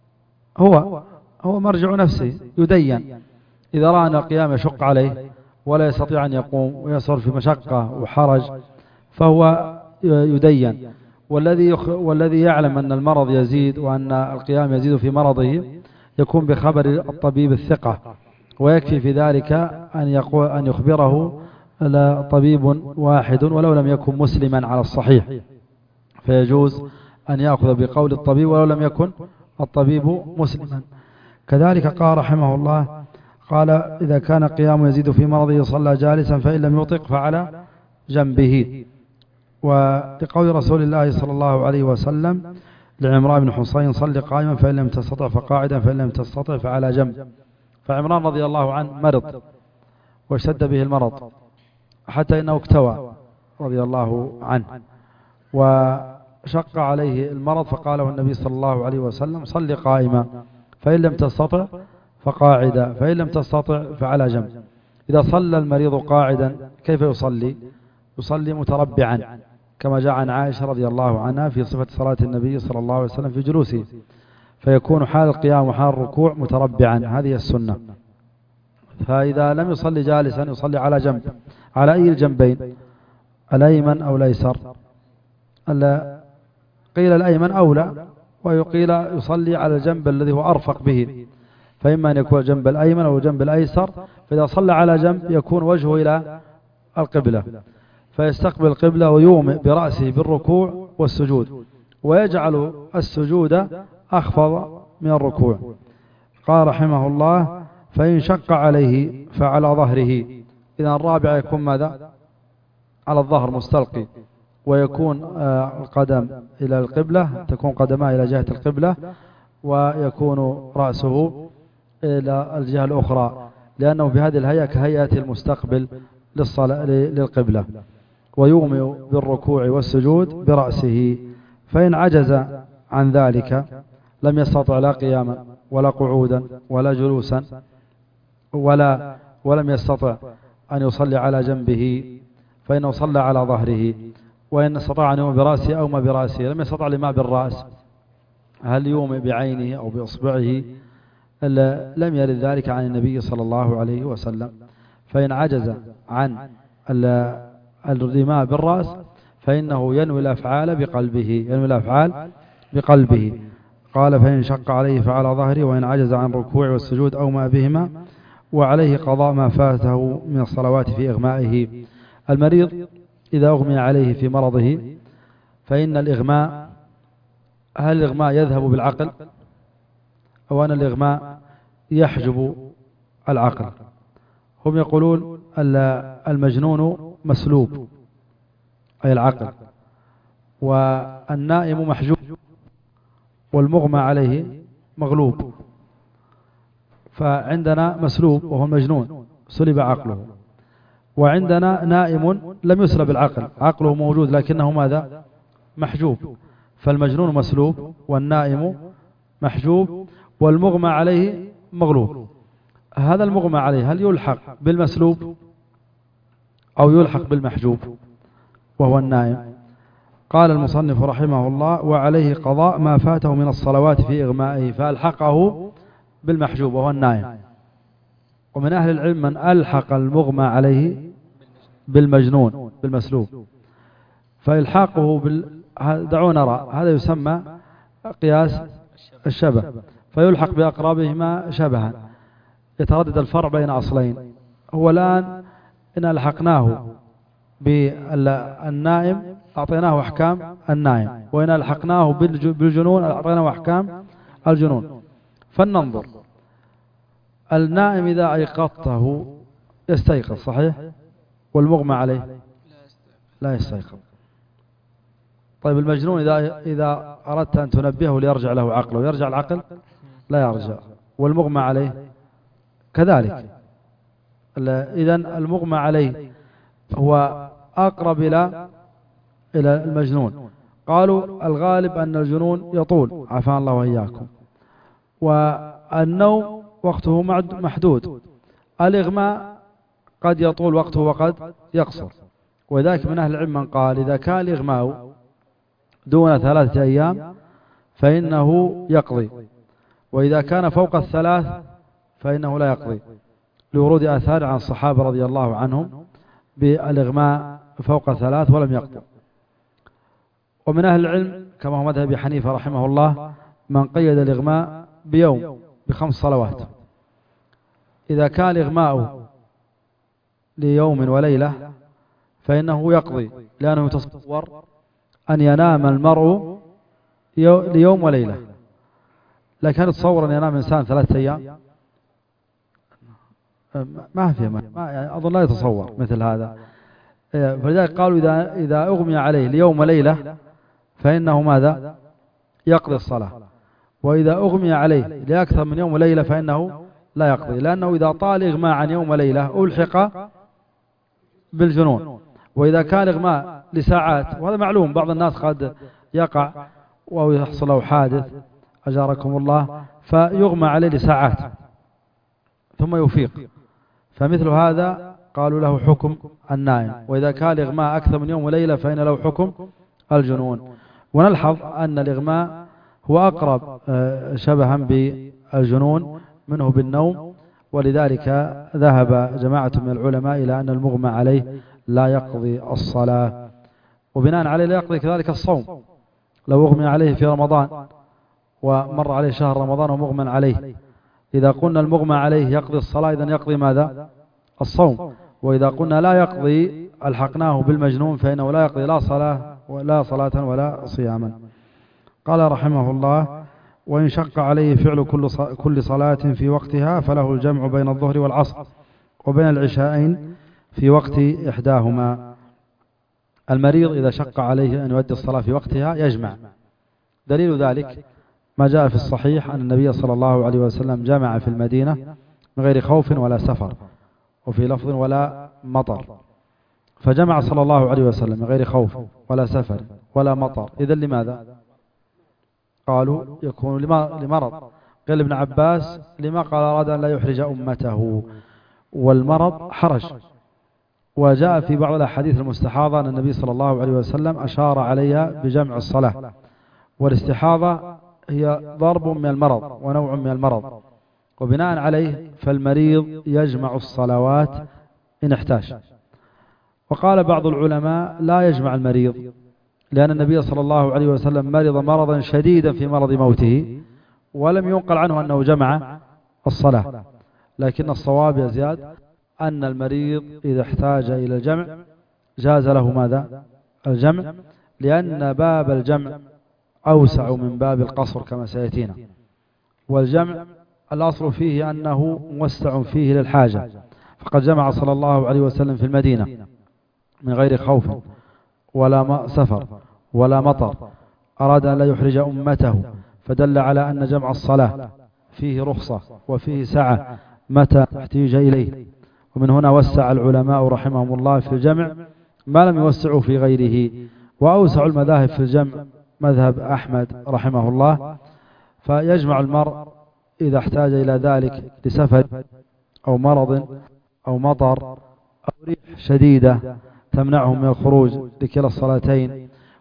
هو مرجع نفسه يدين. إذا رأى أن القيام يشق عليه ولا يستطيع أن يقوم ويصر في مشقة وحرج فهو يدين. والذي يعلم أن المرض يزيد وأن القيام يزيد في مرضه يكون بخبر الطبيب الثقة، ويكفي في ذلك أن يخبره طبيب واحد ولو لم يكن مسلما على الصحيح، فيجوز أن يأخذ بقول الطبيب ولو لم يكن الطبيب مسلما. كذلك قال رحمه الله قال إذا كان قيام يزيد في مرضه صلى جالسا فإن لم يطق فعلى جنبه. ولقول رسول الله صلى الله عليه وسلم لعمران بن حصين صل قائما فإن لم تستطع فقاعدا فإن لم تستطع فعلى جنب. فعمران رضي الله عنه مرض واشتد به المرض حتى إنه اكتوى رضي الله عنه وشق عليه المرض، فقال له النبي صلى الله عليه وسلم صل قائما فإن لم تستطع فقاعدا فإن لم تستطع فعلى جنب. إذا صلى المريض قاعدا كيف يصلي؟ يصلي متربعا كما جاء عن عائشة رضي الله عنها في صفة صلاة النبي صلى الله عليه وسلم في جلوسه، فيكون حال القيام وحال الركوع متربعا، هذه السنة. فإذا لم يصلي جالسا يصلي على جنب. على أي الجنبين؟ الأيمن أو الأيسر؟ قيل الأيمن أولى، ويقيل يصلي على الجنب الذي هو أرفق به، فإما أن يكون جنب الأيمن أو جنب الأيسر. فإذا صلى على جنب يكون وجهه إلى القبلة فيستقبل القبلة ويومئ برأسه بالركوع والسجود، ويجعل السجود أخفض من الركوع. قال رحمه الله فإن شق عليه فعلى ظهره. إذا الرابع يكون ماذا؟ على الظهر مستلقي، ويكون القدم إلى القبلة، تكون قدماه إلى جهة القبلة، ويكون رأسه إلى الجهة الأخرى، لأنه بهذه الهيئة كهيئة المستقبل للقبلة. ويومئ بالركوع والسجود برأسه. فإن عجز عن ذلك لم يستطع لا قياما ولا قعودا ولا جلوسا ولم يستطع أن يصلي على جنبه فإنه صلى على ظهره. وإن استطاع أن يومئ برأسه أو ما برأسه. لم يستطع لما بالرأس، هل يومئ بعينه أو بإصبعه؟ لم يرد ذلك عن النبي صلى الله عليه وسلم. فإن عجز عن الرماء بالرأس فإنه ينوي الأفعال بقلبه. قال فإن شق عليه فعلى ظهره وإن عجز عن الركوع والسجود أو ما بهما، وعليه قضاء ما فاته من الصلوات في إغمائه. المريض إذا أغمي عليه في مرضه فإن الإغماء، هل الإغماء يذهب بالعقل أو أن الإغماء يحجب العقل؟ هم يقولون المجنون مسلوب أي العقل، والنائم محجوب، والمغمى عليه مغلوب. فعندنا مسلوب وهو المجنون سلب عقله، وعندنا نائم لم يسلب العقل، عقله موجود لكنه ماذا؟ محجوب. فالمجنون مسلوب والنائم محجوب والمغمى عليه مغلوب. هذا المغمى عليه هل يلحق بالمسلوب أو يلحق بالمحجوب وهو النائم؟ قال المصنف رحمه الله: وعليه قضاء ما فاته من الصلوات في إغمائه، فألحقه بالمحجوب وهو النائم. ومن أهل العلم من ألحق المغمى عليه بالمجنون بالمسلوب، فإلحاقه دعونا نرى، هذا يسمى قياس الشبه، فيلحق بأقربهما شبها. يتردد الفرع بين أصلين. هو الآن إن ألحقناه بالنائم أعطيناه أحكام النائم، وإن ألحقناه بالجنون أعطيناه أحكام الجنون. فلننظر. النائم إذا أيقظته يستيقظ صحيح، والمغمى عليه لا يستيقظ. طيب المجنون إذا أردت أن تنبهه ليرجع له عقله يرجع العقل؟ لا يرجع. والمغمى عليه كذلك. إذن المغمى عليه هو أقرب إلى المجنون. قالوا الغالب أن الجنون يطول، عافانا الله وإياكم، والنوم وقته محدود. الإغماء قد يطول وقته وقد يقصر. وذلك من أهل العلم من قال إذا كان الإغماء دون 3 أيام فإنه يقضي، وإذا كان فوق 3 فإنه لا يقضي، لورود آثار عن الصحابة رضي الله عنهم بالإغماء فوق 3 ولم يقضي. ومن أهل العلم كما هو مذهب حنيفة رحمه الله من قيد الإغماء بيوم ب5 صلوات. إذا كان الإغماء ليوم وليلة فإنه يقضي، لأنه يتصور أن ينام المرء ليوم وليلة، لكن هل تصور أن ينام إنسان 3 أيام؟ ما في يعني أظن لا يتصور مثل هذا. فلذلك قالوا إذا أغمي عليه ليوم وليلة فإنه ماذا؟ يقضي الصلاة. وإذا أغمي عليه لأكثر من يوم وليلة فإنه لا يقضي، لأنه إذا طال إغماء عن يوم وليلة ألحق بالجنون. وإذا كان إغماء لساعات، وهذا معلوم، بعض الناس قد يقع أو يحصل له حادث أجاركم الله فيغمى عليه لساعات ثم يفيق، فمثل هذا قالوا له حكم النائم. وإذا كان الإغماء أكثر من يوم وليلة فإن له حكم الجنون. ونلحظ أن الإغماء هو أقرب شبها بالجنون منه بالنوم، ولذلك ذهب جماعة من العلماء إلى أن المغمى عليه لا يقضي الصلاة، وبناء عليه لا يقضي كذلك الصوم. لو أغمي عليه في رمضان ومر عليه شهر رمضان ومغمى عليه، إذا قلنا المغمى عليه يقضي الصلاة إذن يقضي ماذا؟ الصوم. وإذا قلنا لا يقضي ألحقناه بالمجنون فإنه لا يقضي لا صلاة ولا صياما. قال رحمه الله: وإن شق عليه فعل كل صلاة في وقتها فله الجمع بين الظهر والعصر وبين العشاءين في وقت إحداهما. المريض إذا شق عليه أن يؤدي الصلاة في وقتها يجمع. دليل ذلك ما جاء في الصحيح أن النبي صلى الله عليه وسلم جمع في المدينة من غير خوف ولا سفر، وفي لفظ ولا مطر، فجمع صلى الله عليه وسلم من غير خوف ولا سفر ولا مطر. إذن لماذا؟ قالوا يكون لمرض. قال ابن عباس لما قال أراد أن لا يحرج أمته، والمرض حرج. وجاء في بعض الأحاديث المستحاضة أن النبي صلى الله عليه وسلم أشار عليها بجمع الصلاة، والاستحاضة هي ضرب من المرض ونوع من المرض، وبناء عليه فالمريض يجمع الصلوات إن احتاج. وقال بعض العلماء لا يجمع المريض، لأن النبي صلى الله عليه وسلم مرض مرضا شديدا في مرض موته ولم ينقل عنه أنه جمع الصلاة. لكن الصواب يا زياد أن المريض إذا احتاج إلى الجمع جاز له ماذا؟ الجمع، لأن باب الجمع أوسع من باب القصر كما سيأتينا. والجمع الأصل فيه أنه موسع فيه للحاجة، فقد جمع صلى الله عليه وسلم في المدينة من غير خوف ولا سفر ولا مطر، أراد أن لا يحرج أمته، فدل على أن جمع الصلاة فيه رخصة وفيه سعة متى احتيج إليه. ومن هنا وسع العلماء رحمهم الله في الجمع ما لم يوسعوا في غيره. وأوسع المذاهب في الجمع مذهب أحمد رحمه الله، فيجمع المرء إذا احتاج إلى ذلك لسفر أو مرض أو مطر أو ريح شديدة تمنعهم من الخروج لكلا الصلاتين،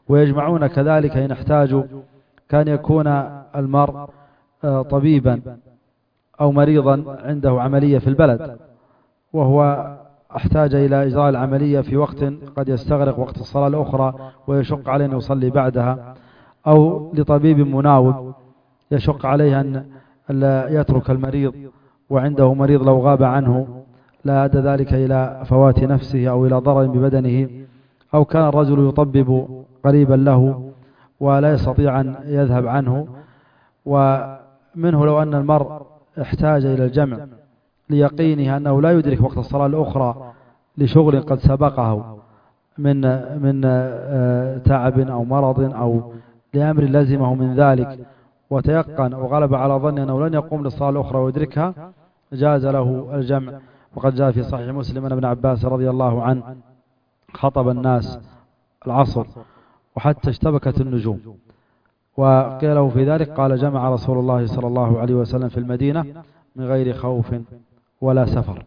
ويجمعون كذلك إن احتاجوا، كان يكون المرء طبيبا أو مريضا عنده عملية في البلد، وهو احتاج إلى إجراء العملية في وقت قد يستغرق وقت الصلاة الأخرى ويشق عليه أن يصلي بعدها، أو لطبيب مناوب يشق عليه أن لا يترك المريض وعنده مريض لو غاب عنه لا أدى ذلك إلى فوات نفسه أو إلى ضرر ببدنه، أو كان الرجل يطبب قريبا له ولا يستطيع أن يذهب عنه. ومنه لو أن المرء احتاج إلى الجمع ليقينه أنه لا يدرك وقت الصلاة الأخرى لشغل قد سبقه من تعب أو مرض أو لأمر لزمه من ذلك، وتيقن وغلب على ظن أنه لن يقوم للصلاة الأخرى ويدركها، جاز له الجمع. وقد جاء في صحيح مسلم أن ابن عباس رضي الله عنه خطب الناس العصر وحتى اشتبكت النجوم، وقيل له في ذلك قال: جمع رسول الله صلى الله عليه وسلم في المدينة من غير خوف ولا سفر.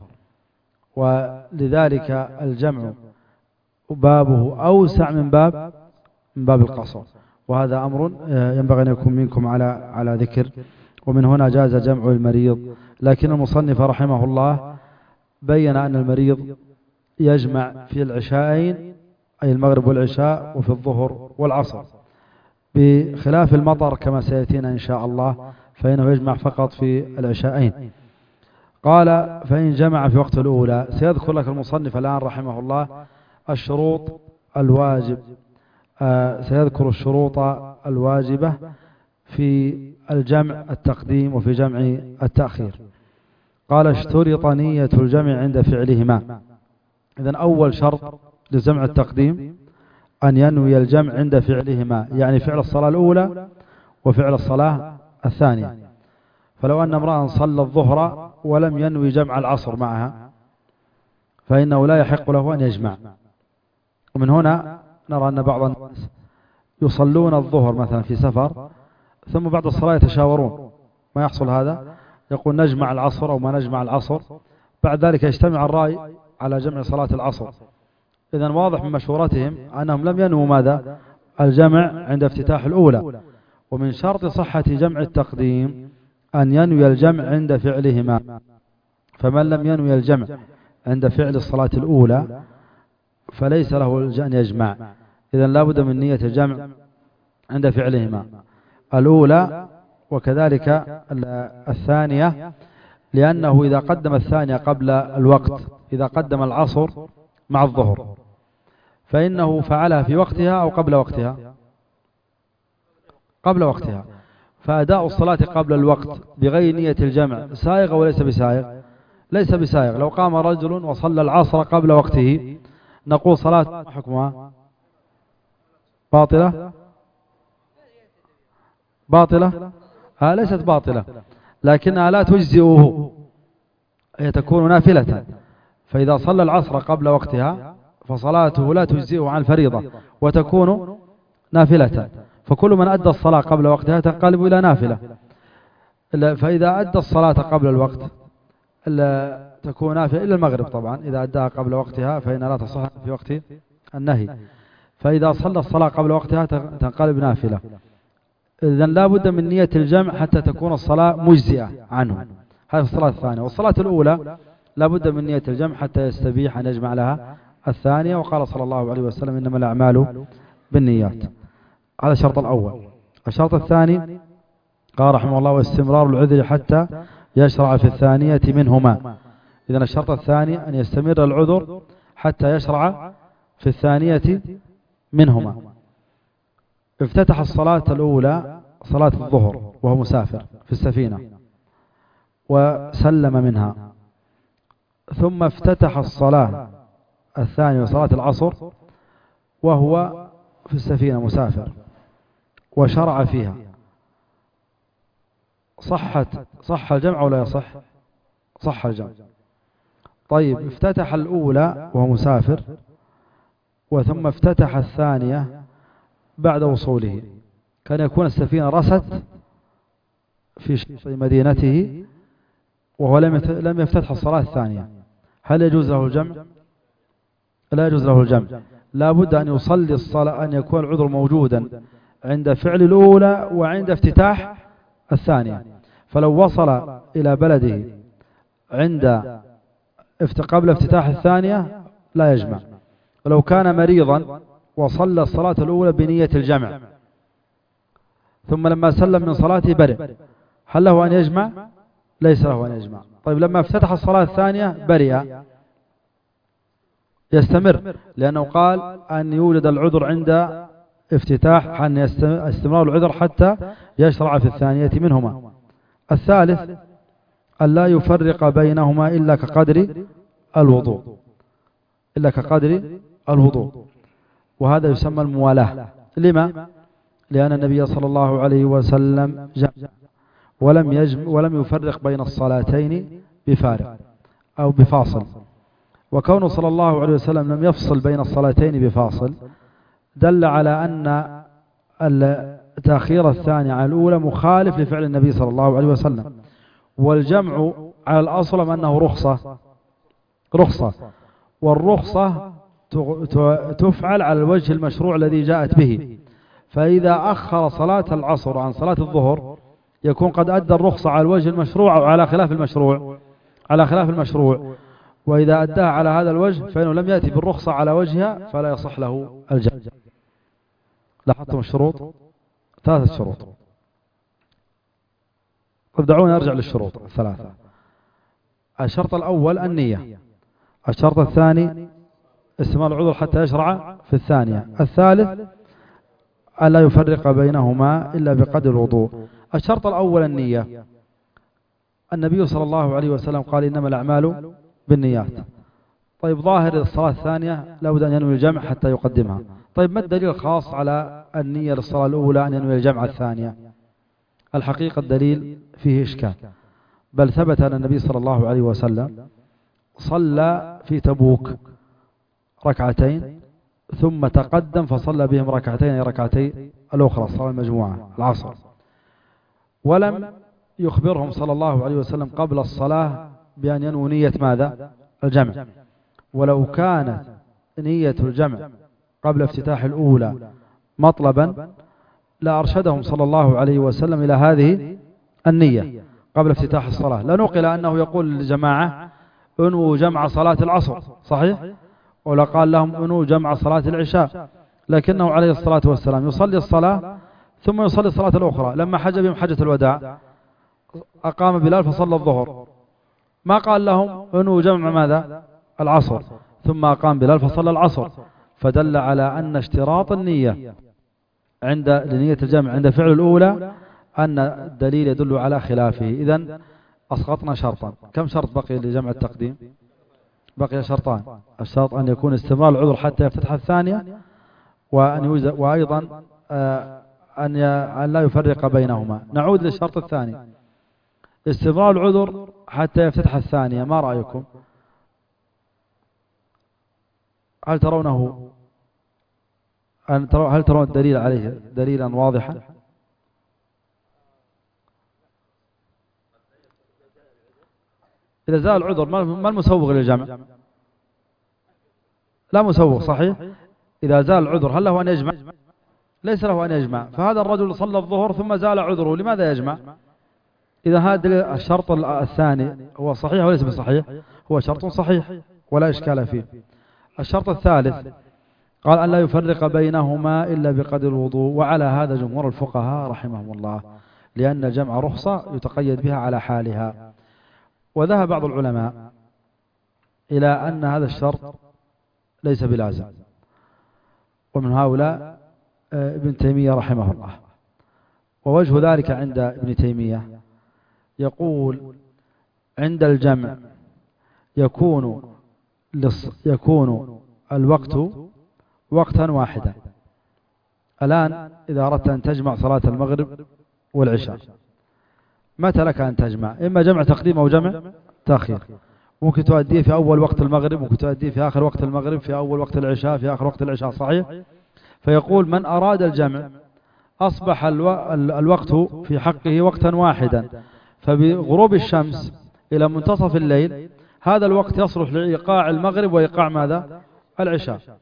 ولذلك الجمع بابه أوسع من باب القصر، وهذا أمر ينبغي أن يكون منكم على ذكر. ومن هنا جاز جمع المريض، لكن المصنف رحمه الله بين أن المريض يجمع في العشاءين، أي المغرب والعشاء، وفي الظهر والعصر، بخلاف المطر كما سيأتينا إن شاء الله فإنه يجمع فقط في العشاءين. قال: فإن جمع في وقت الأولى. سيذكر لك المصنف الآن رحمه الله الشروط الواجب، سيذكر الشروط الواجبة في الجمع التقديم وفي جمع التأخير. قال: اشترط نية الجمع عند فعلهما. إذن أول شرط لجمع التقديم أن ينوي الجمع عند فعلهما، يعني فعل الصلاة الأولى وفعل الصلاة الثانية. فلو أن امرأ صلى الظهر ولم ينوي جمع العصر معها فإنه لا يحق له أن يجمع. ومن هنا نرى أن بعض الناس يصلون الظهر مثلا في سفر ثم بعد الصلاة يتشاورون. ما يحصل هذا؟ يقول نجمع العصر أو ما نجمع العصر، بعد ذلك يجتمع الرأي على جمع صلاة العصر. إذن واضح من مشورتهم أنهم لم ينووا ماذا؟ الجمع عند افتتاح الأولى. ومن شرط صحة جمع التقديم أن ينوي الجمع عند فعلهما، فمن لم ينوي الجمع عند فعل الصلاة الأولى فليس له أن يجمع. إذن لا بد من نية الجمع عند فعلهما الأولى وكذلك الثانية، لأنه إذا قدم الثانية قبل الوقت، إذا قدم العصر مع الظهر فإنه فعلها في وقتها أو قبل وقتها؟ قبل وقتها. فأداء الصلاة قبل الوقت بغير نية الجمع سائغ وليس بسائغ؟ ليس بسائغ. لو قام رجل وصلى العصر قبل وقته نقول صلاة حكمها باطلة؟ باطلة؟ ليست باطلة، لكنها لا تجزئه، هي تكون نافلة. فإذا صلى العصر قبل وقتها فصلاته لا تجزئه عن الفريضة وتكون نافلة. فكل من أدى الصلاة قبل وقتها تنقلب إلى نافلة. فإذا أدى الصلاة قبل الوقت تكون نافلة إلا المغرب طبعا، إذا أداها قبل وقتها فإن لا تصح في وقت النهي. فإذا صلى الصلاة قبل وقتها تنقلب نافلة. إذن لا بد من نية الجمع حتى تكون الصلاة مجزئة عنه. هذه الصلاة الثانية. والصلاة الأولى لا بد من نية الجمع حتى يستبيح أن يجمع لها الثانية. وقال صلى الله عليه وسلم إنما الأعمال بالنيات. هذا الشرط الأول. الشرط الثاني قال رحمه الله: واستمرار العذر حتى يشرع في الثانية منهما. إذن الشرط الثاني أن يستمر العذر حتى يشرع في الثانية منهما. افتتح الصلاة الأولى صلاة الظهر وهو مسافر في السفينة وسلم منها، ثم افتتح الصلاة الثانية صلاة العصر وهو في السفينة مسافر وشرع فيها، صح الجمع ولا يصح؟ صح الجمع. طيب، افتتح الأولى وهو مسافر وثم افتتح الثانية بعد وصوله. كان يكون السفينة رست في مدينته وهو لم يفتتح الصلاة الثانية، هل يجوز له الجمع؟ لا يجوز له الجمع، لا بد أن يصلي الصلاة، أن يكون العذر موجودا عند فعل الأولى وعند افتتاح الثانية. فلو وصل إلى بلده قبل افتتاح الثانية لا يجمع. ولو كان مريضا وصلى الصلاة الأولى بنية الجمع ثم لما سلم من صلاته برئ، هل له أن يجمع؟ ليس له أن يجمع. طيب لما افتتح الصلاة الثانية برئ، يستمر، لأنه قال أن يوجد العذر عند افتتاح، أن استمرار العذر حتى يشرع في الثانية منهما. الثالث أن لا يفرق بينهما إلا كقدر الوضوء، وهذا يسمى الموالاة. لما؟ لأن النبي صلى الله عليه وسلم ولم يفرق بين الصلاتين بفارق أو بفاصل، وكونه صلى الله عليه وسلم لم يفصل بين الصلاتين بفاصل دل على أن التأخير الثاني على الأولى مخالف لفعل النبي صلى الله عليه وسلم. والجمع على الأصل أنه رخصة، والرخصة تفعل على الوجه المشروع الذي جاءت به. فإذا أخر صلاة العصر عن صلاة الظهر يكون قد أدى الرخصة على الوجه المشروع أو على خلاف المشروع، وإذا أداها على هذا الوجه فإنه لم يأتي بالرخصة على وجهها فلا يصح له الجمع. لاحظتم الشروط؟ 3 شروط. طيب دعونا نرجع للشروط 3. الشرط الأول النية، الشرط الثاني استمرار العذر حتى يشرع في الثانية، الثالث ألا يفرق بينهما إلا بقدر الوضوء. الشرط الأول النية. النبي صلى الله عليه وسلم قال إنما الأعمال بالنيات. طيب ظاهر الصلاة الثانية لابد أن ينوي الجمع حتى يقدمها. طيب ما الدليل الخاص على النية للصلاة الأولى أن ينوي الجمع الثانية؟ الحقيقة الدليل فيه إشكال، بل ثبت أن النبي صلى الله عليه وسلم صلى في تبوك ركعتين ثم تقدم فصلى بهم ركعتي الأخرى الصلاة المجموعة العصر، ولم يخبرهم صلى الله عليه وسلم قبل الصلاة بأن ينوي نية ماذا؟ الجمع. ولو كانت نية الجمع قبل افتتاح الأولى مطلبا لأرشدهم صلى الله عليه وسلم إلى هذه النية قبل افتتاح الصلاة. لنقل أنه يقول للجماعة انووا جمع صلاة العصر، صحيح؟ ولقال لهم انووا جمع صلاة العشاء، لكنه عليه الصلاة والسلام يصلي الصلاة ثم يصلي الصلاة الأخرى. لما حج بهم حجة الوداع أقام بلال فصلى الظهر، ما قال لهم انووا جمع ماذا؟ العصر، ثم أقام بلال فصلى العصر، فدل على أن اشتراط النية عند نية الجمع عند فعل الأولى أن الدليل يدل على خلافه. إذن أسقطنا شرطا. كم شرط بقي لجمع التقديم؟ بقي شرطان. الشرط أن يكون استمرار العذر حتى يفتتح الثانية، وأيضا أن لا يفرق بينهما. نعود للشرط الثاني، استمرار العذر حتى يفتتح الثانية. ما رأيكم؟ هل ترون الدليل عليه دليلا واضحا؟ إذا زال العذر ما المسوغ للجمع؟ لا مسوغ، صحيح؟ إذا زال العذر هل له أن يجمع؟ ليس له أن يجمع. فهذا الرجل صلى الظهر ثم زال عذره، لماذا يجمع؟ إذا هذا الشرط الثاني هو صحيح وليس بصحيح؟ هو شرط صحيح ولا إشكال فيه. الشرط الثالث قال أن لا يفرق بينهما إلا بقدر الوضوء، وعلى هذا جمهور الفقهاء رحمهم الله، لأن الجمع رخصة يتقيد بها على حالها. وذهب بعض العلماء إلى أن هذا الشرط ليس بلازم، ومن هؤلاء ابن تيمية رحمه الله. ووجه ذلك عند ابن تيمية يقول عند الجمع يكون الوقت وقتا واحدا. الآن إذا أردت أن تجمع صلاة المغرب والعشاء، متى لك أن تجمع؟ إما جمع تقديم أو جمع تأخير. ممكن تؤديه في أول وقت المغرب، ممكن تؤديه في آخر وقت المغرب، في أول وقت العشاء، في آخر وقت العشاء، صحيح؟ فيقول من أراد الجمع أصبح الوقت في حقه وقتا واحدا، فبغروب الشمس إلى منتصف الليل هذا الوقت يصلح لإيقاع المغرب وإيقاع ماذا؟ العشاء.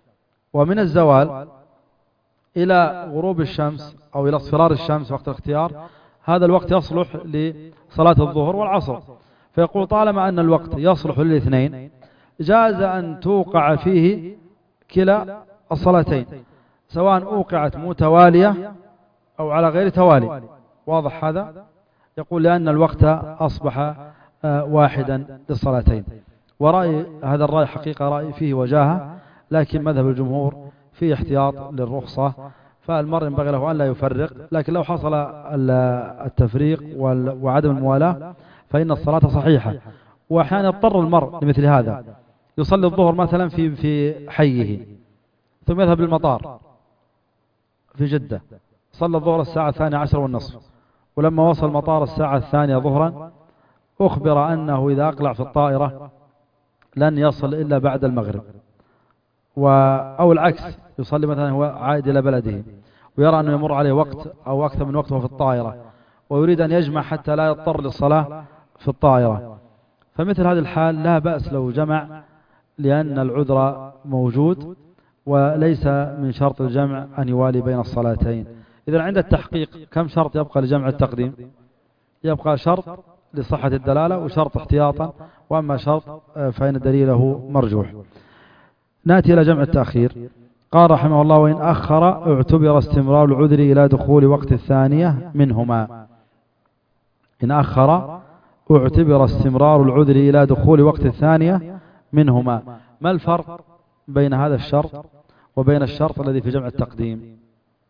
ومن الزوال إلى غروب الشمس أو إلى اصفرار الشمس وقت الاختيار، هذا الوقت يصلح لصلاة الظهر والعصر. فيقول طالما أن الوقت يصلح للاثنين جاز أن توقع فيه كلا الصلاتين، سواء أوقعت متوالية أو على غير توالي. واضح هذا؟ يقول لأن الوقت أصبح واحدا للصلاتين. ورأي هذا الرأي حقيقة رأي فيه وجاهة، لكن مذهب الجمهور فيه احتياط للرخصة، فالمرء ينبغي له أن لا يفرق. لكن لو حصل التفريق وعدم الموالاة فإن الصلاة صحيحة. وأحيانا يضطر المرء لمثل هذا، يصلي الظهر مثلا في حيه ثم يذهب للمطار في جدة، صلى الظهر الساعة 12:30، ولما وصل المطار الساعة 2 ظهرا أخبر أنه إذا أقلع في الطائرة لن يصل إلا بعد المغرب، أو العكس، يصلي مثلا هو عائد إلى بلده ويرى أنه يمر عليه وقت أو أكثر من وقت وهو في الطائرة، ويريد أن يجمع حتى لا يضطر للصلاة في الطائرة. فمثل هذه الحال لا بأس لو جمع، لأن العذر موجود، وليس من شرط الجمع أن يوالي بين الصلاتين. إذن عند التحقيق كم شرط يبقى لجمع التقديم؟ يبقى شرط لصحة الدلالة وشرط احتياطا، وأما شرط فإن دليله مرجوح. نأتي إلى جمع التأخير. قال رحمه الله: وإن أخر اعتبر استمرار العذر إلى دخول وقت الثانية منهما. إن أخر اعتبر استمرار العذر إلى دخول وقت الثانية منهما. ما الفرق بين هذا الشرط وبين الشرط الذي في جمع التقديم؟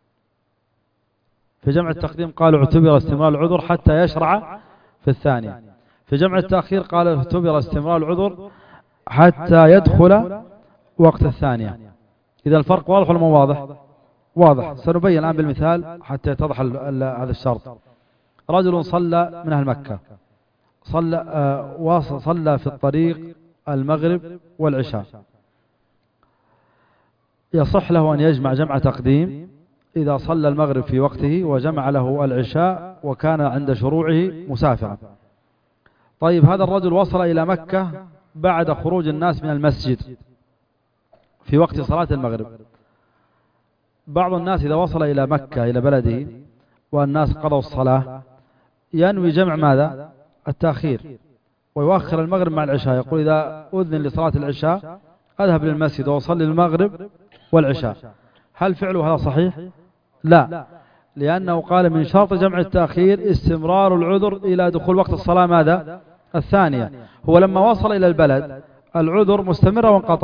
في جمع التقديم قال اعتبر استمرار العذر حتى يشرع في الثانية. في جمع التأخير قال اعتبر استمرار العذر حتى يدخل وقت الثانية. إذا الفرق واضح ولا مو واضح؟ واضح. سنبين الآن بالمثال حتى يتضح هذا الشرط. رجل صلى من أهل مكة، صلى في الطريق المغرب والعشاء، يصح له أن يجمع جمع تقديم إذا صلى المغرب في وقته وجمع له العشاء وكان عند شروعه مسافرا. طيب، هذا الرجل وصل إلى مكة بعد خروج الناس من المسجد في وقت صلاة المغرب. بعض الناس إذا وصل إلى مكة إلى بلده والناس قضوا الصلاة ينوي جمع ماذا؟ التأخير، ويؤخر المغرب مع العشاء. يقول إذا أذن لصلاة العشاء أذهب للمسجد وأصلي المغرب والعشاء. هل فعله هذا صحيح؟ لا، لأنه قال من شرط جمع التأخير استمرار العذر إلى دخول وقت الصلاة ماذا؟ الثانية. هو لما وصل إلى البلد العذر مستمر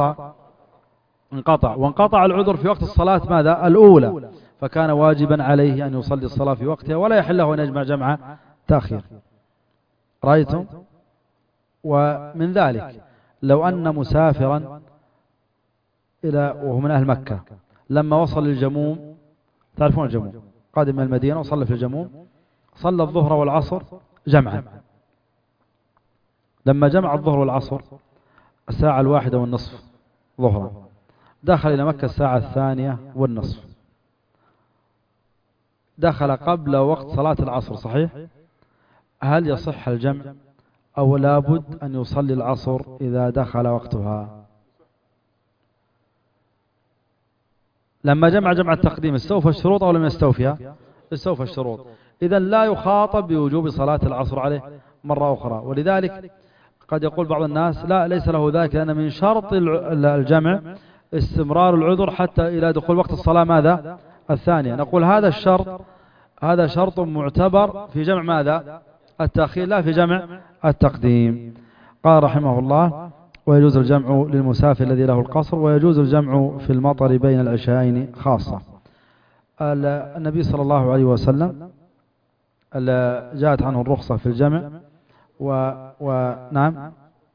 وانقطع العذر في وقت الصلاة ماذا؟ الأولى، فكان واجبا عليه أن يصلي الصلاة في وقتها ولا يحل له أن يجمع جمع تأخير. رأيتم؟ ومن ذلك لو أن مسافرا وهو من أهل مكة لما وصل للجموم، تعرفون الجموم، قادم من المدينة وصلى في الجموم، صلى الظهر والعصر جمعا. لما جمع الظهر والعصر الساعة 1:30 ظهرا، دخل إلى مكة الساعة 2:30، دخل قبل وقت صلاة العصر، صحيح؟ هل يصح الجمع أو لابد أن يصلي العصر إذا دخل وقتها؟ لما جمع التقديم استوفى الشروط أو لم يستوفيها؟ استوفى الشروط. إذن لا يخاطب بوجوب صلاة العصر عليه مرة أخرى. ولذلك قد يقول بعض الناس لا، ليس له ذلك، لأن من شرط الجمع استمرار العذر حتى إلى دخول وقت الصلاة ماذا؟ الثانية. نقول هذا شرط معتبر في جمع ماذا؟ التأخير، لا في جمع التقديم. قال رحمه الله: ويجوز الجمع للمسافر الذي له القصر، ويجوز الجمع في المطر بين العشاءين خاصة. النبي صلى الله عليه وسلم جاءت عنه الرخصة في الجمع ونعم،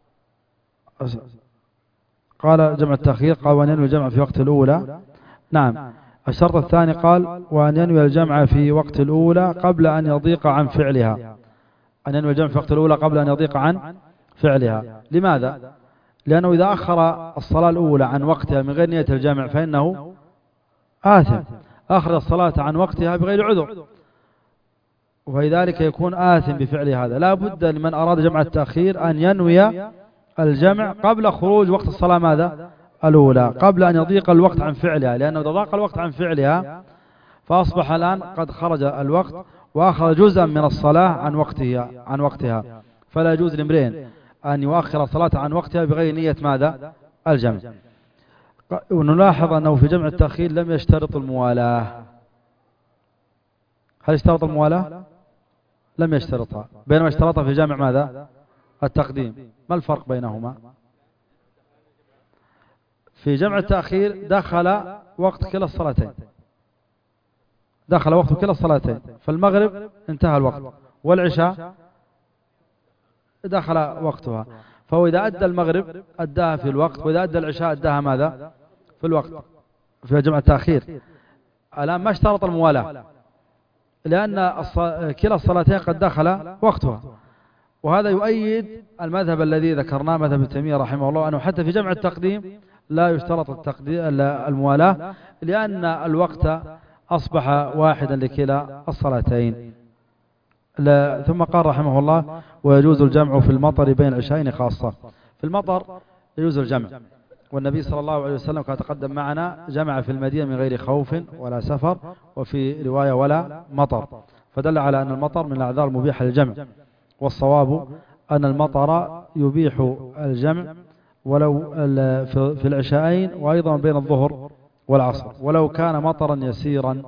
قال جمع التأخير، قال وأن ينوي الجمع في وقت الأولى. نعم. الشرط الثاني قال وأن ينوي الجمع في وقت الأولى قبل أن يضيق عن فعلها. أن ينوي الجمع في وقت الأولى قبل أن يضيق عن فعلها. لماذا؟ لأنه إذا أخر الصلاة الأولى عن وقتها من غير نية الجمع فإنه آثم، أخر الصلاة عن وقتها بغير عذر، ولذلك يكون آثم بفعل هذا. لا بد لمن أراد جمع التأخير أن ينوي الجمع قبل خروج وقت الصلاة ماذا؟ الأولى قبل أن يضيق الوقت عن فعلها، لأنه إذا ضاق الوقت عن فعلها فأصبح الآن قد خرج الوقت وأخذ جزءا من الصلاة عن وقتها، فلا يجوز لامرئ أن يؤخر الصلاة عن وقتها بغير نية ماذا؟ الجمع. ونلاحظ أنه في جمع التأخير لم يشترط الموالاة. هل اشترط الموالاة؟ لم يشترطها، بينما اشترطها في جمع ماذا؟ التقديم. ما الفرق بينهما؟ في جمع التأخير دخل وقت كلا الصلاتين، دخل وقت كلا الصلاتين، فالمغرب انتهى الوقت والعشاء دخل وقتها، فهو إذا أدى المغرب أداها في الوقت، وإذا أدى العشاء أداها ماذا؟ في الوقت. في جمع التأخير الآن ما اشترط الموالاة، لأن كلا الصلاتين قد دخل وقتها، وهذا يؤيد المذهب الذي ذكرناه مذهب ابن تيمية رحمه الله، أنه حتى في جمع التقديم لا يشترط الموالاة، لأن الوقت أصبح واحدا لكلا الصلاتين. ثم قال رحمه الله: ويجوز الجمع في المطر بين العشاءين خاصة. في المطر يجوز الجمع، والنبي صلى الله عليه وسلم كما تقدم معنا جمع في المدينة من غير خوف ولا سفر، وفي رواية ولا مطر، فدل على أن المطر من الأعذار المبيحة للجمع. والصواب أن المطر يبيح الجمع ولو في العشاءين، وأيضا بين الظهر والعصر، ولو كان مطرا يسيرا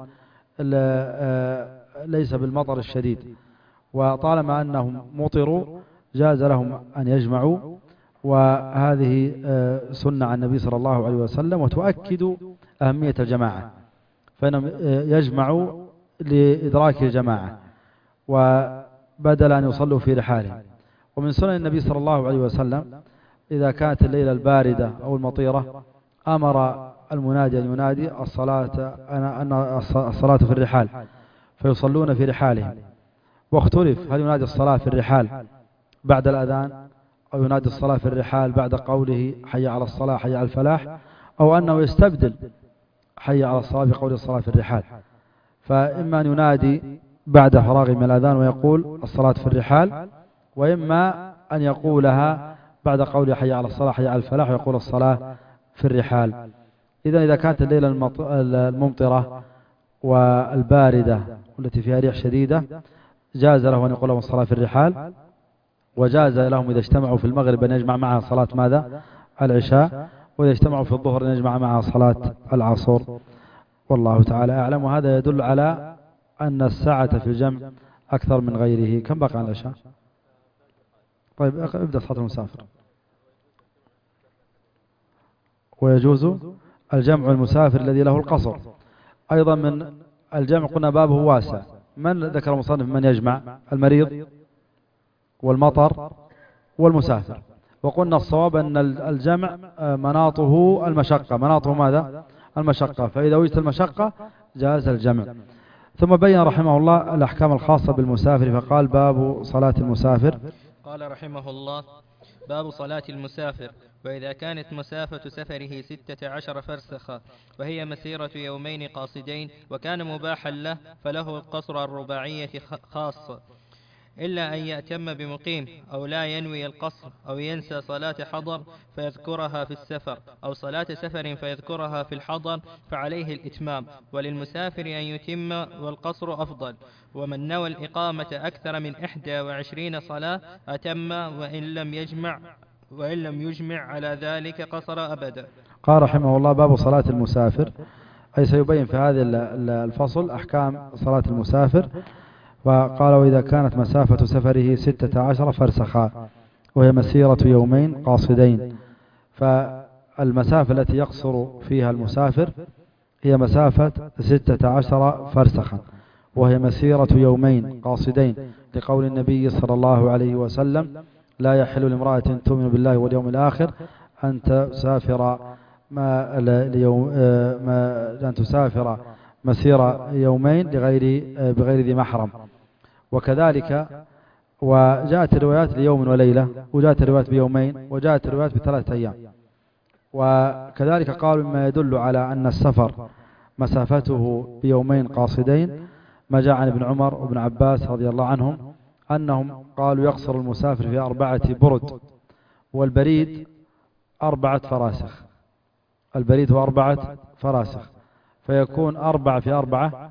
ليس بالمطر الشديد، وطالما أنهم مطروا جاز لهم أن يجمعوا، وهذه سنة عن النبي صلى الله عليه وسلم، وتؤكد أهمية الجماعة، فإنهم يجمعوا لإدراك الجماعة وبدل أن يصلوا في رحالهم. ومن سنن النبي صلى الله عليه وسلم إذا كانت الليلة الباردة أو المطيرة أمر المنادي أن ينادي الصلاة في الرحال، فيصلون في رحالهم. واختلف هل ينادي الصلاة في الرحال بعد الأذان، أو ينادي الصلاة في الرحال بعد قوله حي على الصلاة حي على الفلاح، أو أنه يستبدل حي على الصلاة بقول الصلاة في الرحال. فإما أن ينادي بعد فراغ من الأذان ويقول الصلاة في الرحال، وإما أن يقولها بعد قول حي على الصلاة حي على الفلاح ويقول الصلاة في الرحال. إذا كانت الليلة الممطرة والباردة والتي فيها ريح شديدة جاز له أن يقول لهم الصلاة في الرحال، وجاز لهم إذا اجتمعوا في المغرب أن يجمع معها صلاة ماذا؟ العشاء، وإذا اجتمعوا في الظهر أن يجمع معها صلاة العصر، والله تعالى أعلم. وهذا يدل على أن الساعة في الجمع أكثر من غيره. كم بقى عن العشاء؟ طيب ابدأ صلاة المسافر. ويجوز الجمع المسافر الذي له القصر. أيضا من الجمع قلنا بابه واسع. من ذكر المصنف من يجمع؟ المريض والمطر والمسافر. وقلنا الصواب أن الجمع مناطه المشقة. مناطه ماذا؟ المشقة، فإذا وجدت المشقة جاز الجمع. ثم بين رحمه الله الأحكام الخاصة بالمسافر، فقال: باب صلاة المسافر. قال رحمه الله: باب صلاة المسافر. وإذا كانت مسافة سفره 16 فرسخا، وهي مسيرة يومين قاصدين، وكان مباحا له، فله القصر الرباعية خاصة، إلا أن يأتم بمقيم، أو لا ينوي القصر، أو ينسى صلاة حضر فيذكرها في السفر، أو صلاة سفر فيذكرها في الحضر، فعليه الإتمام. وللمسافر أن يتم، والقصر أفضل. ومن نوى الإقامة أكثر من 21 صلاة أتم، وإن لم يجمع على ذلك قصر أبدا. قال رحمه الله: باب صلاة المسافر، أي سيبين في هذا الفصل أحكام صلاة المسافر. وقال: وإذا كانت مسافة سفره 16 فرسخا، وهي مسيرة يومين قاصدين. فالمسافة التي يقصر فيها المسافر هي مسافة 16 فرسخا، وهي مسيرة يومين قاصدين، لقول النبي صلى الله عليه وسلم: لا يحل لامرأة تؤمن بالله واليوم الآخر أن تسافر مسيرة يومين بغير ذي محرم. وكذلك وجاءت الروايات ليوم وليلة، وجاءت الروايات بيومين، وجاءت الروايات ب3 أيام. وكذلك قالوا مما يدل على أن السفر مسافته بيومين قاصدين ما جاء عن ابن عمر وابن عباس رضي الله عنهم أنهم قالوا يقصر المسافر في 4 برد، والبريد 4 فراسخ. البريد هو 4 فراسخ، فيكون 4 في 4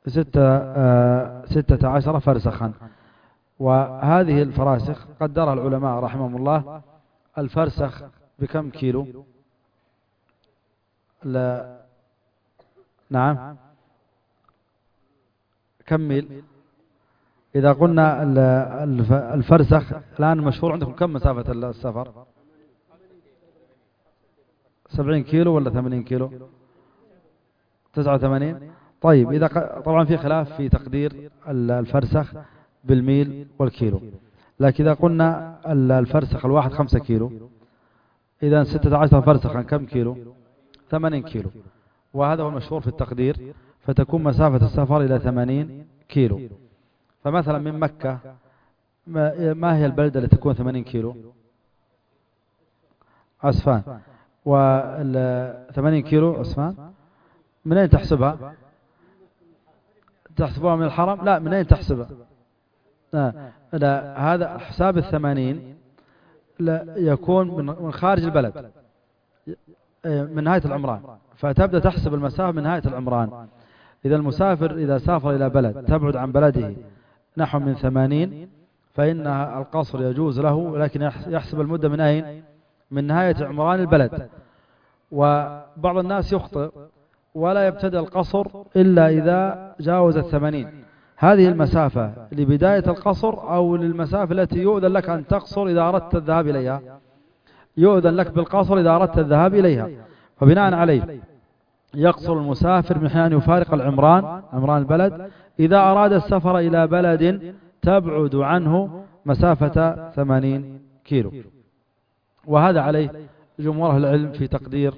16 فرسخا. وهذه الفراسخ قدرها العلماء رحمهم الله. الفرسخ بكم كيلو؟ لا نعم، كم ميل؟ إذا قلنا الفرسخ الآن مشهور عندكم، كم مسافة السفر؟ 70 كيلو ولا 80 كيلو؟ 89. طيب إذا طبعا في خلاف في تقدير الفرسخ بالميل والكيلو، لكن إذا قلنا الفرسخ الواحد 5 كيلو، إذا 16 فرسخا كم كيلو؟ 80 كيلو، وهذا هو المشهور في التقدير، فتكون مسافة السفر إلى 80 كيلو. فمثلا من مكة، ما هي البلدة التي تكون 80 كيلو؟ عسفان. و80 كيلو عسفان من أين تحسبها؟ تحسبها من الحرم؟ لا، من أين تحسبها؟ لا، هذا حساب 80 لا يكون من خارج البلد، من نهاية العمران، فتبدأ تحسب المسافة من نهاية العمران. إذا المسافر إذا سافر إلى بلد تبعد عن بلده نحو من 80، فإن القصر يجوز له، لكن يحسب المدة من أين؟ من نهاية عمران البلد. وبعض الناس يخطئ ولا يبتدأ القصر إلا إذا جاوز 80. هذه المسافة لبداية القصر أو للمسافة التي يؤذن لك أن تقصر إذا أردت الذهاب إليها؟ يؤذن لك بالقصر إذا أردت الذهاب إليها. فبناء عليه يقصر المسافر من حين أن يفارق عمران البلد إذا أراد السفر إلى بلد تبعد عنه مسافة 80 كيلو. وهذا عليه جمهور أهل العلم في تقدير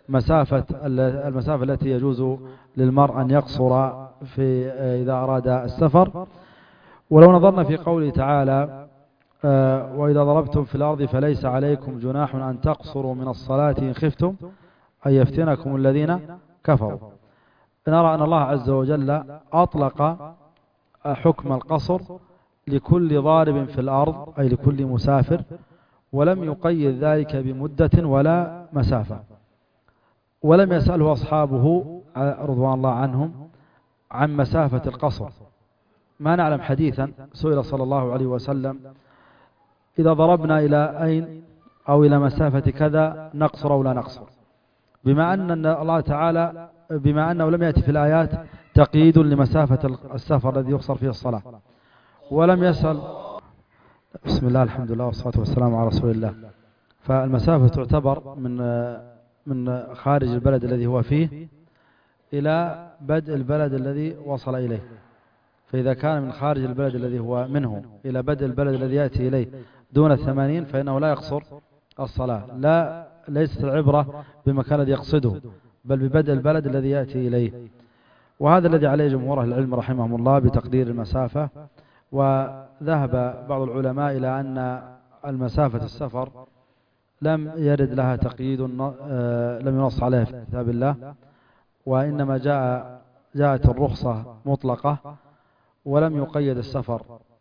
المسافة التي يجوز للمرء أن يقصر في إذا أراد السفر. ولو نظرنا في قوله تعالى: وإذا ضربتم في الأرض فليس عليكم جناح أن تقصروا من الصلاة إن خفتم أن يفتنكم الذين كفروا، نرى أن الله عز وجل أطلق حكم القصر لكل ضارب في الأرض، أي لكل مسافر، ولم يقيد ذلك بمدة ولا مسافة. ولم يسأله أصحابه رضوان الله عنهم عن مسافة القصر. ما نعلم حديثا سئل صلى الله عليه وسلم: إذا ضربنا إلى أين أو إلى مسافة كذا نقصر أو لا نقصر؟ بما أن الله تعالى بما أنه لم يأتي في الآيات تقييد لمسافة السفر الذي يقصر فيه الصلاة، ولم يسأل. بسم الله، الحمد لله والصلاة والسلام على رسول الله. فالمسافة تعتبر من خارج البلد الذي هو فيه إلى بدء البلد الذي وصل إليه. فإذا كان من خارج البلد الذي هو منه إلى بدء البلد الذي يأتي إليه دون 80 فإنه لا يقصر الصلاة. ليست العبرة بمكان الذي يقصده، بل ببدء البلد الذي يأتي إليه. وهذا الذي عليه جمهور أهل العلم رحمهم الله بتقدير المسافة. وذهب بعض العلماء إلى أن المسافة السفر لم يرد لها تقييد، لم ينص عليها في كتاب الله، وإنما جاءت الرخصة مطلقة، ولم يقيد السفر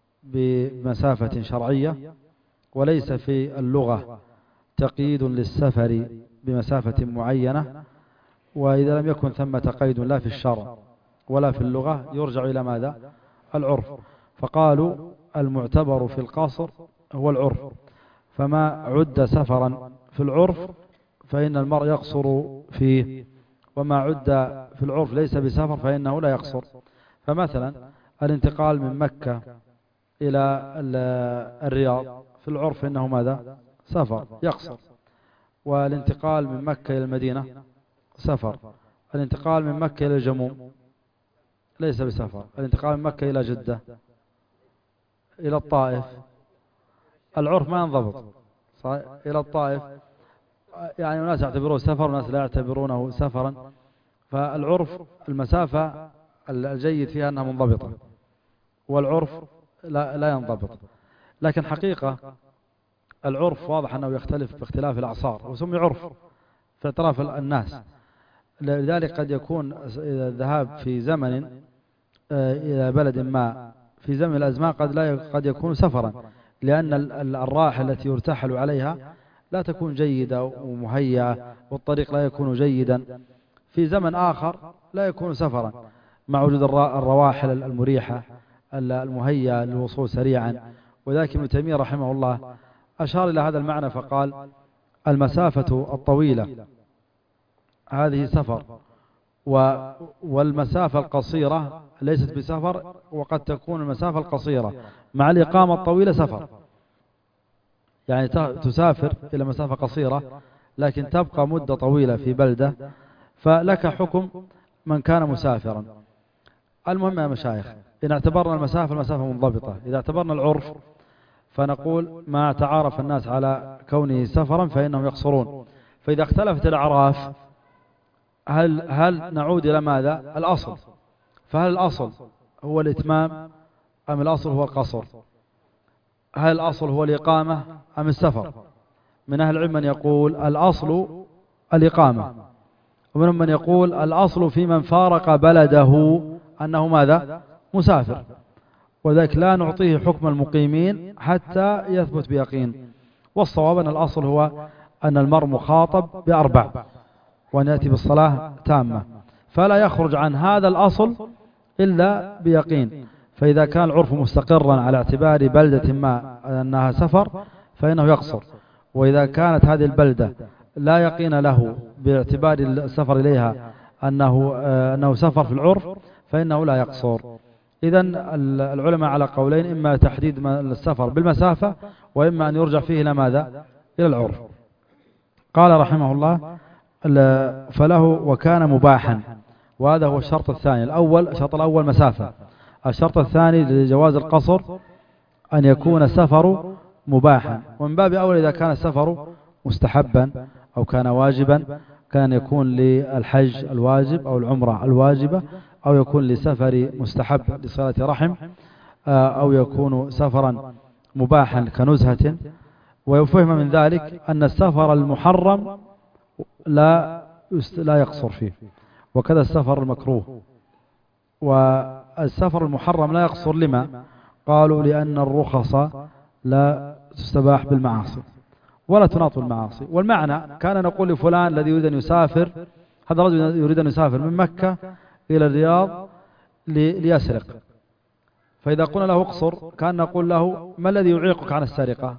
بمسافة شرعية. وليس في اللغة تقييد للسفر بمسافة معينة، وإذا لم يكن ثمة قيد لا في الشرع ولا في اللغة يرجع إلى ماذا؟ العرف. فقالوا المعتبر في القصر هو العرف، فما عد سفرا في العرف فإن المرء يقصر فيه، وما عد في العرف ليس بسفر فإنه لا يقصر. فمثلا الانتقال من مكة إلى الرياض في العرف إنه ماذا؟ سفر يقصر. والانتقال من مكة إلى المدينة سفر. الانتقال من مكة إلى الجموم ليس بسفر. الانتقال من مكة إلى جدة إلى الطائف العرف ما ينضبط إلى الطائف، يعني الناس يعتبروه سفر وناس لا يعتبرونه سفرا. فالعرف المسافة الجيد فيها أنها منضبطة، والعرف لا ينضبط. لكن حقيقة العرف واضح أنه يختلف باختلاف الأعصار، وسمي عرف في اعتراف الناس. لذلك قد يكون الذهاب في زمن إلى بلد ما في زمن الأزمان قد يكون سفرا، لأن الراحة التي يرتحل عليها لا تكون جيدة ومهيئة، والطريق لا يكون جيدا. في زمن آخر لا يكون سفرا مع وجود الرواحل المريحة المهيئة للوصول سريعا. وذلك ابن تيمية رحمه الله أشار إلى هذا المعنى فقال: المسافة الطويلة هذه سفر، والمسافة القصيرة ليست بسفر، وقد تكون المسافة القصيرة مع الإقامة الطويلة سفر. يعني تسافر إلى مسافة قصيرة لكن تبقى مدة طويلة في بلدة، فلك حكم من كان مسافرا. المهم يا مشايخ، إن اعتبرنا المسافة منضبطة، إذا اعتبرنا العرف فنقول ما تعارف الناس على كونه سفرا فإنهم يقصرون. فإذا اختلفت الأعراف هل نعود إلى ماذا؟ الأصل. فهل الأصل هو الإتمام أم الأصل هو القصر؟ هل الأصل هو الإقامة أم السفر؟ من أهل العلم من يقول الأصل الإقامة، ومنهم من يقول الأصل في من فارق بلده أنه ماذا؟ مسافر، وذلك لا نعطيه حكم المقيمين حتى يثبت بيقين. والصواب أن الأصل هو أن المرء مخاطب بأربع، وأن يأتي بالصلاة تامة، فلا يخرج عن هذا الأصل إلا بيقين. فإذا كان العرف مستقرا على اعتبار بلدة ما أنها سفر فإنه يقصر، وإذا كانت هذه البلدة لا يقين له باعتبار السفر إليها أنه سفر في العرف فإنه لا يقصر. إذن العلماء على قولين: إما تحديد السفر بالمسافة، وإما أن يرجع فيه إلى ماذا؟ إلى العرف. قال رحمه الله: فله وكان مباحا. وهذا هو الشرط الثاني. الشرط الأول مسافة، الشرط الثاني لجواز القصر أن يكون السفر مباحا. ومن باب أول إذا كان السفر مستحبا أو كان واجبا، كان يكون للحج الواجب أو العمرة الواجبة، أو يكون لسفر مستحب لصلة رحم، أو يكون سفرا مباحا كنزهة. ويفهم من ذلك أن السفر المحرم لا يقصر فيه، وكذا السفر المكروه. والسفر المحرم لا يقصر لما؟ قالوا لأن الرخص لا تستباح بالمعاصي ولا تناط بالمعاصي. والمعنى كان نقول لفلان الذي يريد أن يسافر، هذا رجل يريد أن يسافر من مكة إلى الرياض ليسرق، فإذا قلنا له اقصر كان نقول له: ما الذي يعيقك عن السرقة؟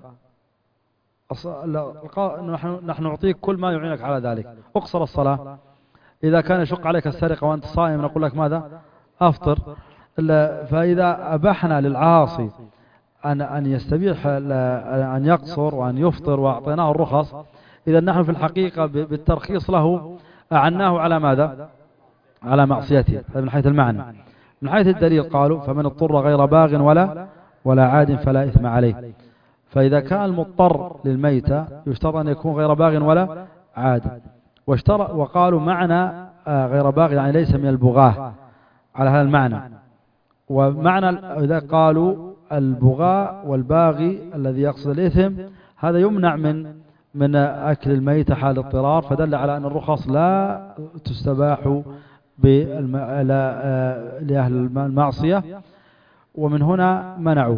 نحن نعطيك كل ما يعينك على ذلك، اقصر الصلاة. إذا كان يشق عليك السرقة وأنت صائم نقول لك ماذا؟ أفطر. فإذا أبحنا للعاصي أن يستبيح أن يقصر وأن يفطر وأعطيناه الرخص، إذا نحن في الحقيقة بالترخيص له أعناه على ماذا؟ على معصيته. من حيث المعنى. من حيث الدليل قالوا: فمن اضطر غير باغ ولا عاد فلا إثم عليه. فإذا كان المضطر للميتة يشترط أن يكون غير باغ ولا عاد. وقالوا معنى غير باغ يعني ليس من البغاة على هذا المعنى. ومعنى إذا قالوا البغاء والباغي الذي يقصد الإثم هذا يمنع من أكل الميتة حال اضطرار، فدل على أن الرخص لا تستباح لأهل المعصية، ومن هنا منعوا.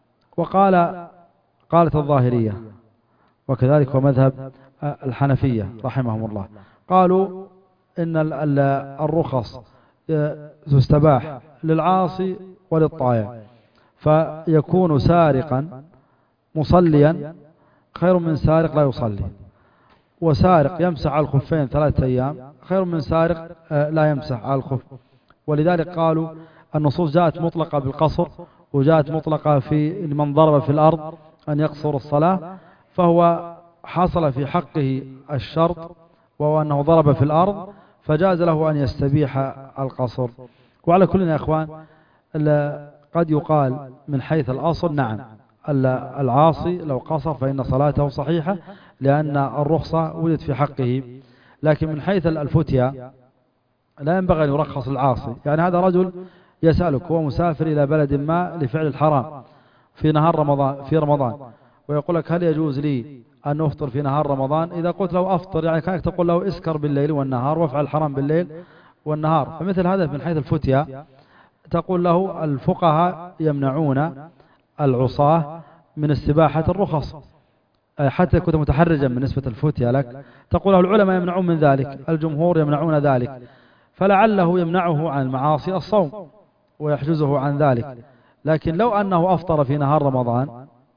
قالت الظاهرية، وكذلك هو مذهب الحنفية رحمهم الله، قالوا إن الرخص تستباح للعاصي وللطائع، فيكون سارقا مصليا خير من سارق لا يصلي، وسارق يمسح على الخفين 3 أيام خير من سارق لا يمسح على الخف. ولذلك قالوا النصوص جاءت مطلقة بالقصر، وجاءت مطلقة في من ضرب في الأرض أن يقصر الصلاة، فهو حصل في حقه الشرط وهو أنه ضرب في الأرض، فجاز له أن يستبيح القصر. وعلى كل يا إخوان قد يقال من حيث الأصل نعم العاصي لو قصر فإن صلاته صحيحة لأن الرخصة وجدت في حقه، لكن من حيث الفتيا لا ينبغي أن يرخص العاصي. يعني هذا رجل يسألك هو مسافر إلى بلد ما لفعل الحرام في نهار رمضان ويقول لك: هل يجوز لي أن أفطر في نهار رمضان؟ إذا قلت له أفطر يعني كانك تقول له اسكر بالليل والنهار وافعل الحرام بالليل والنهار. فمثل هذا من حيث الفتيا تقول له الفقهاء يمنعون العصاة من استباحة الرخص، حتى كنت متحرجا من نسبة الفتية لك، تقول العلماء يمنعون من ذلك، الجمهور يمنعون ذلك، فلعله يمنعه عن المعاصي الصوم ويحجزه عن ذلك. لكن لو أنه أفطر في نهار رمضان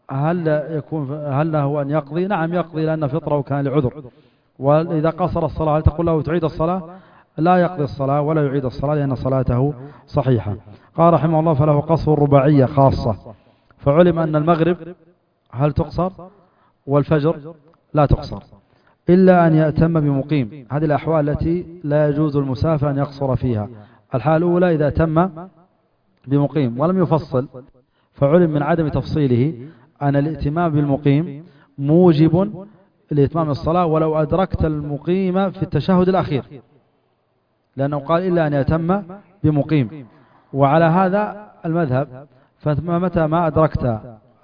هل له أن يقضي؟ نعم يقضي، لأن فطره كان لعذر. وإذا قصر الصلاة هل تقول له تعيد الصلاة؟ لا يقضي الصلاة ولا يعيد الصلاة لأن صلاته صحيحة. قال رحمه الله فله قصر الرباعية خاصة، فعلم أن المغرب هل تقصر والفجر لا تقصر إلا أن يأتم بمقيم. هذه الأحوال التي لا يجوز المسافر أن يقصر فيها. الحالة الأولى إذا تم بمقيم ولم يفصل، فعلم من عدم تفصيله أن الائتمام بالمقيم موجب لإتمام الصلاة ولو أدركت المقيم في التشهد الأخير، لأنه قال إلا أن يتم بمقيم. وعلى هذا المذهب، فمتى ما أدركت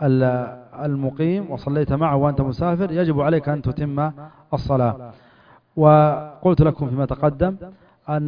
المقيم وصليت معه وأنت مسافر يجب عليك أن تتم الصلاة. وقلت لكم فيما تقدم أن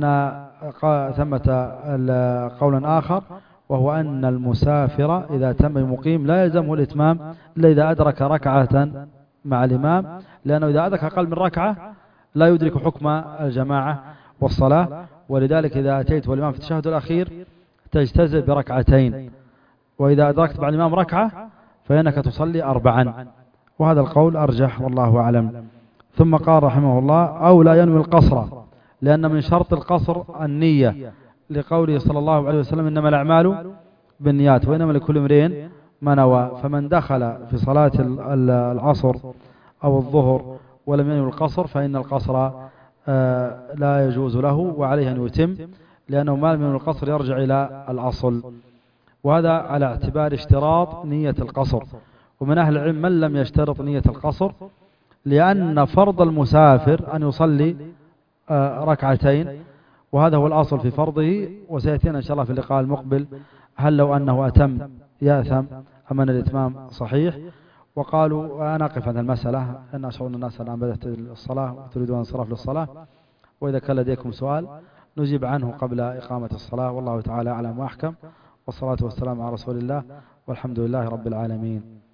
ثمة قول آخر، وهو أن المسافر إذا تم بمقيم لا يلزمه الإتمام إلا إذا أدرك ركعة مع الإمام، لأنه إذا أدرك أقل من ركعة لا يدرك حكم الجماعة والصلاة. ولذلك إذا أتيت والإمام في التشهد الأخير تجتزئ بركعتين، وإذا أدركت بعد الإمام ركعة فإنك تصلي 4. وهذا القول أرجح والله أعلم. ثم قال رحمه الله أو لا ينوي القصر، لأن من شرط القصر النية، لقوله صلى الله عليه وسلم إنما الأعمال بالنيات وإنما لكل امرئ ما نوى. فمن دخل في صلاة العصر أو الظهر ولم ينوي القصر فإن القصر لا يجوز له وعليه أن يتم، لأنه ما لم ينوي القصر يرجع إلى الأصل. وهذا على اعتبار اشتراط نية القصر. ومن أهل العلم من لم يشترط نية القصر، لأن فرض المسافر أن يصلي ركعتين، وهذا هو الأصل في فرضه. وسيأتينا إن شاء الله في اللقاء المقبل هل لو أنه أتم يأثم أم أن الإتمام صحيح. وقالوا أنا أقف عن المسألة لأن أشعر أن الناس الآن بدأت الصلاة وتريدون انصراف للصلاة، وإذا كان لديكم سؤال نجيب عنه قبل إقامة الصلاة. والله تعالى أعلم وأحكم، والصلاة والسلام على رسول الله، والحمد لله رب العالمين.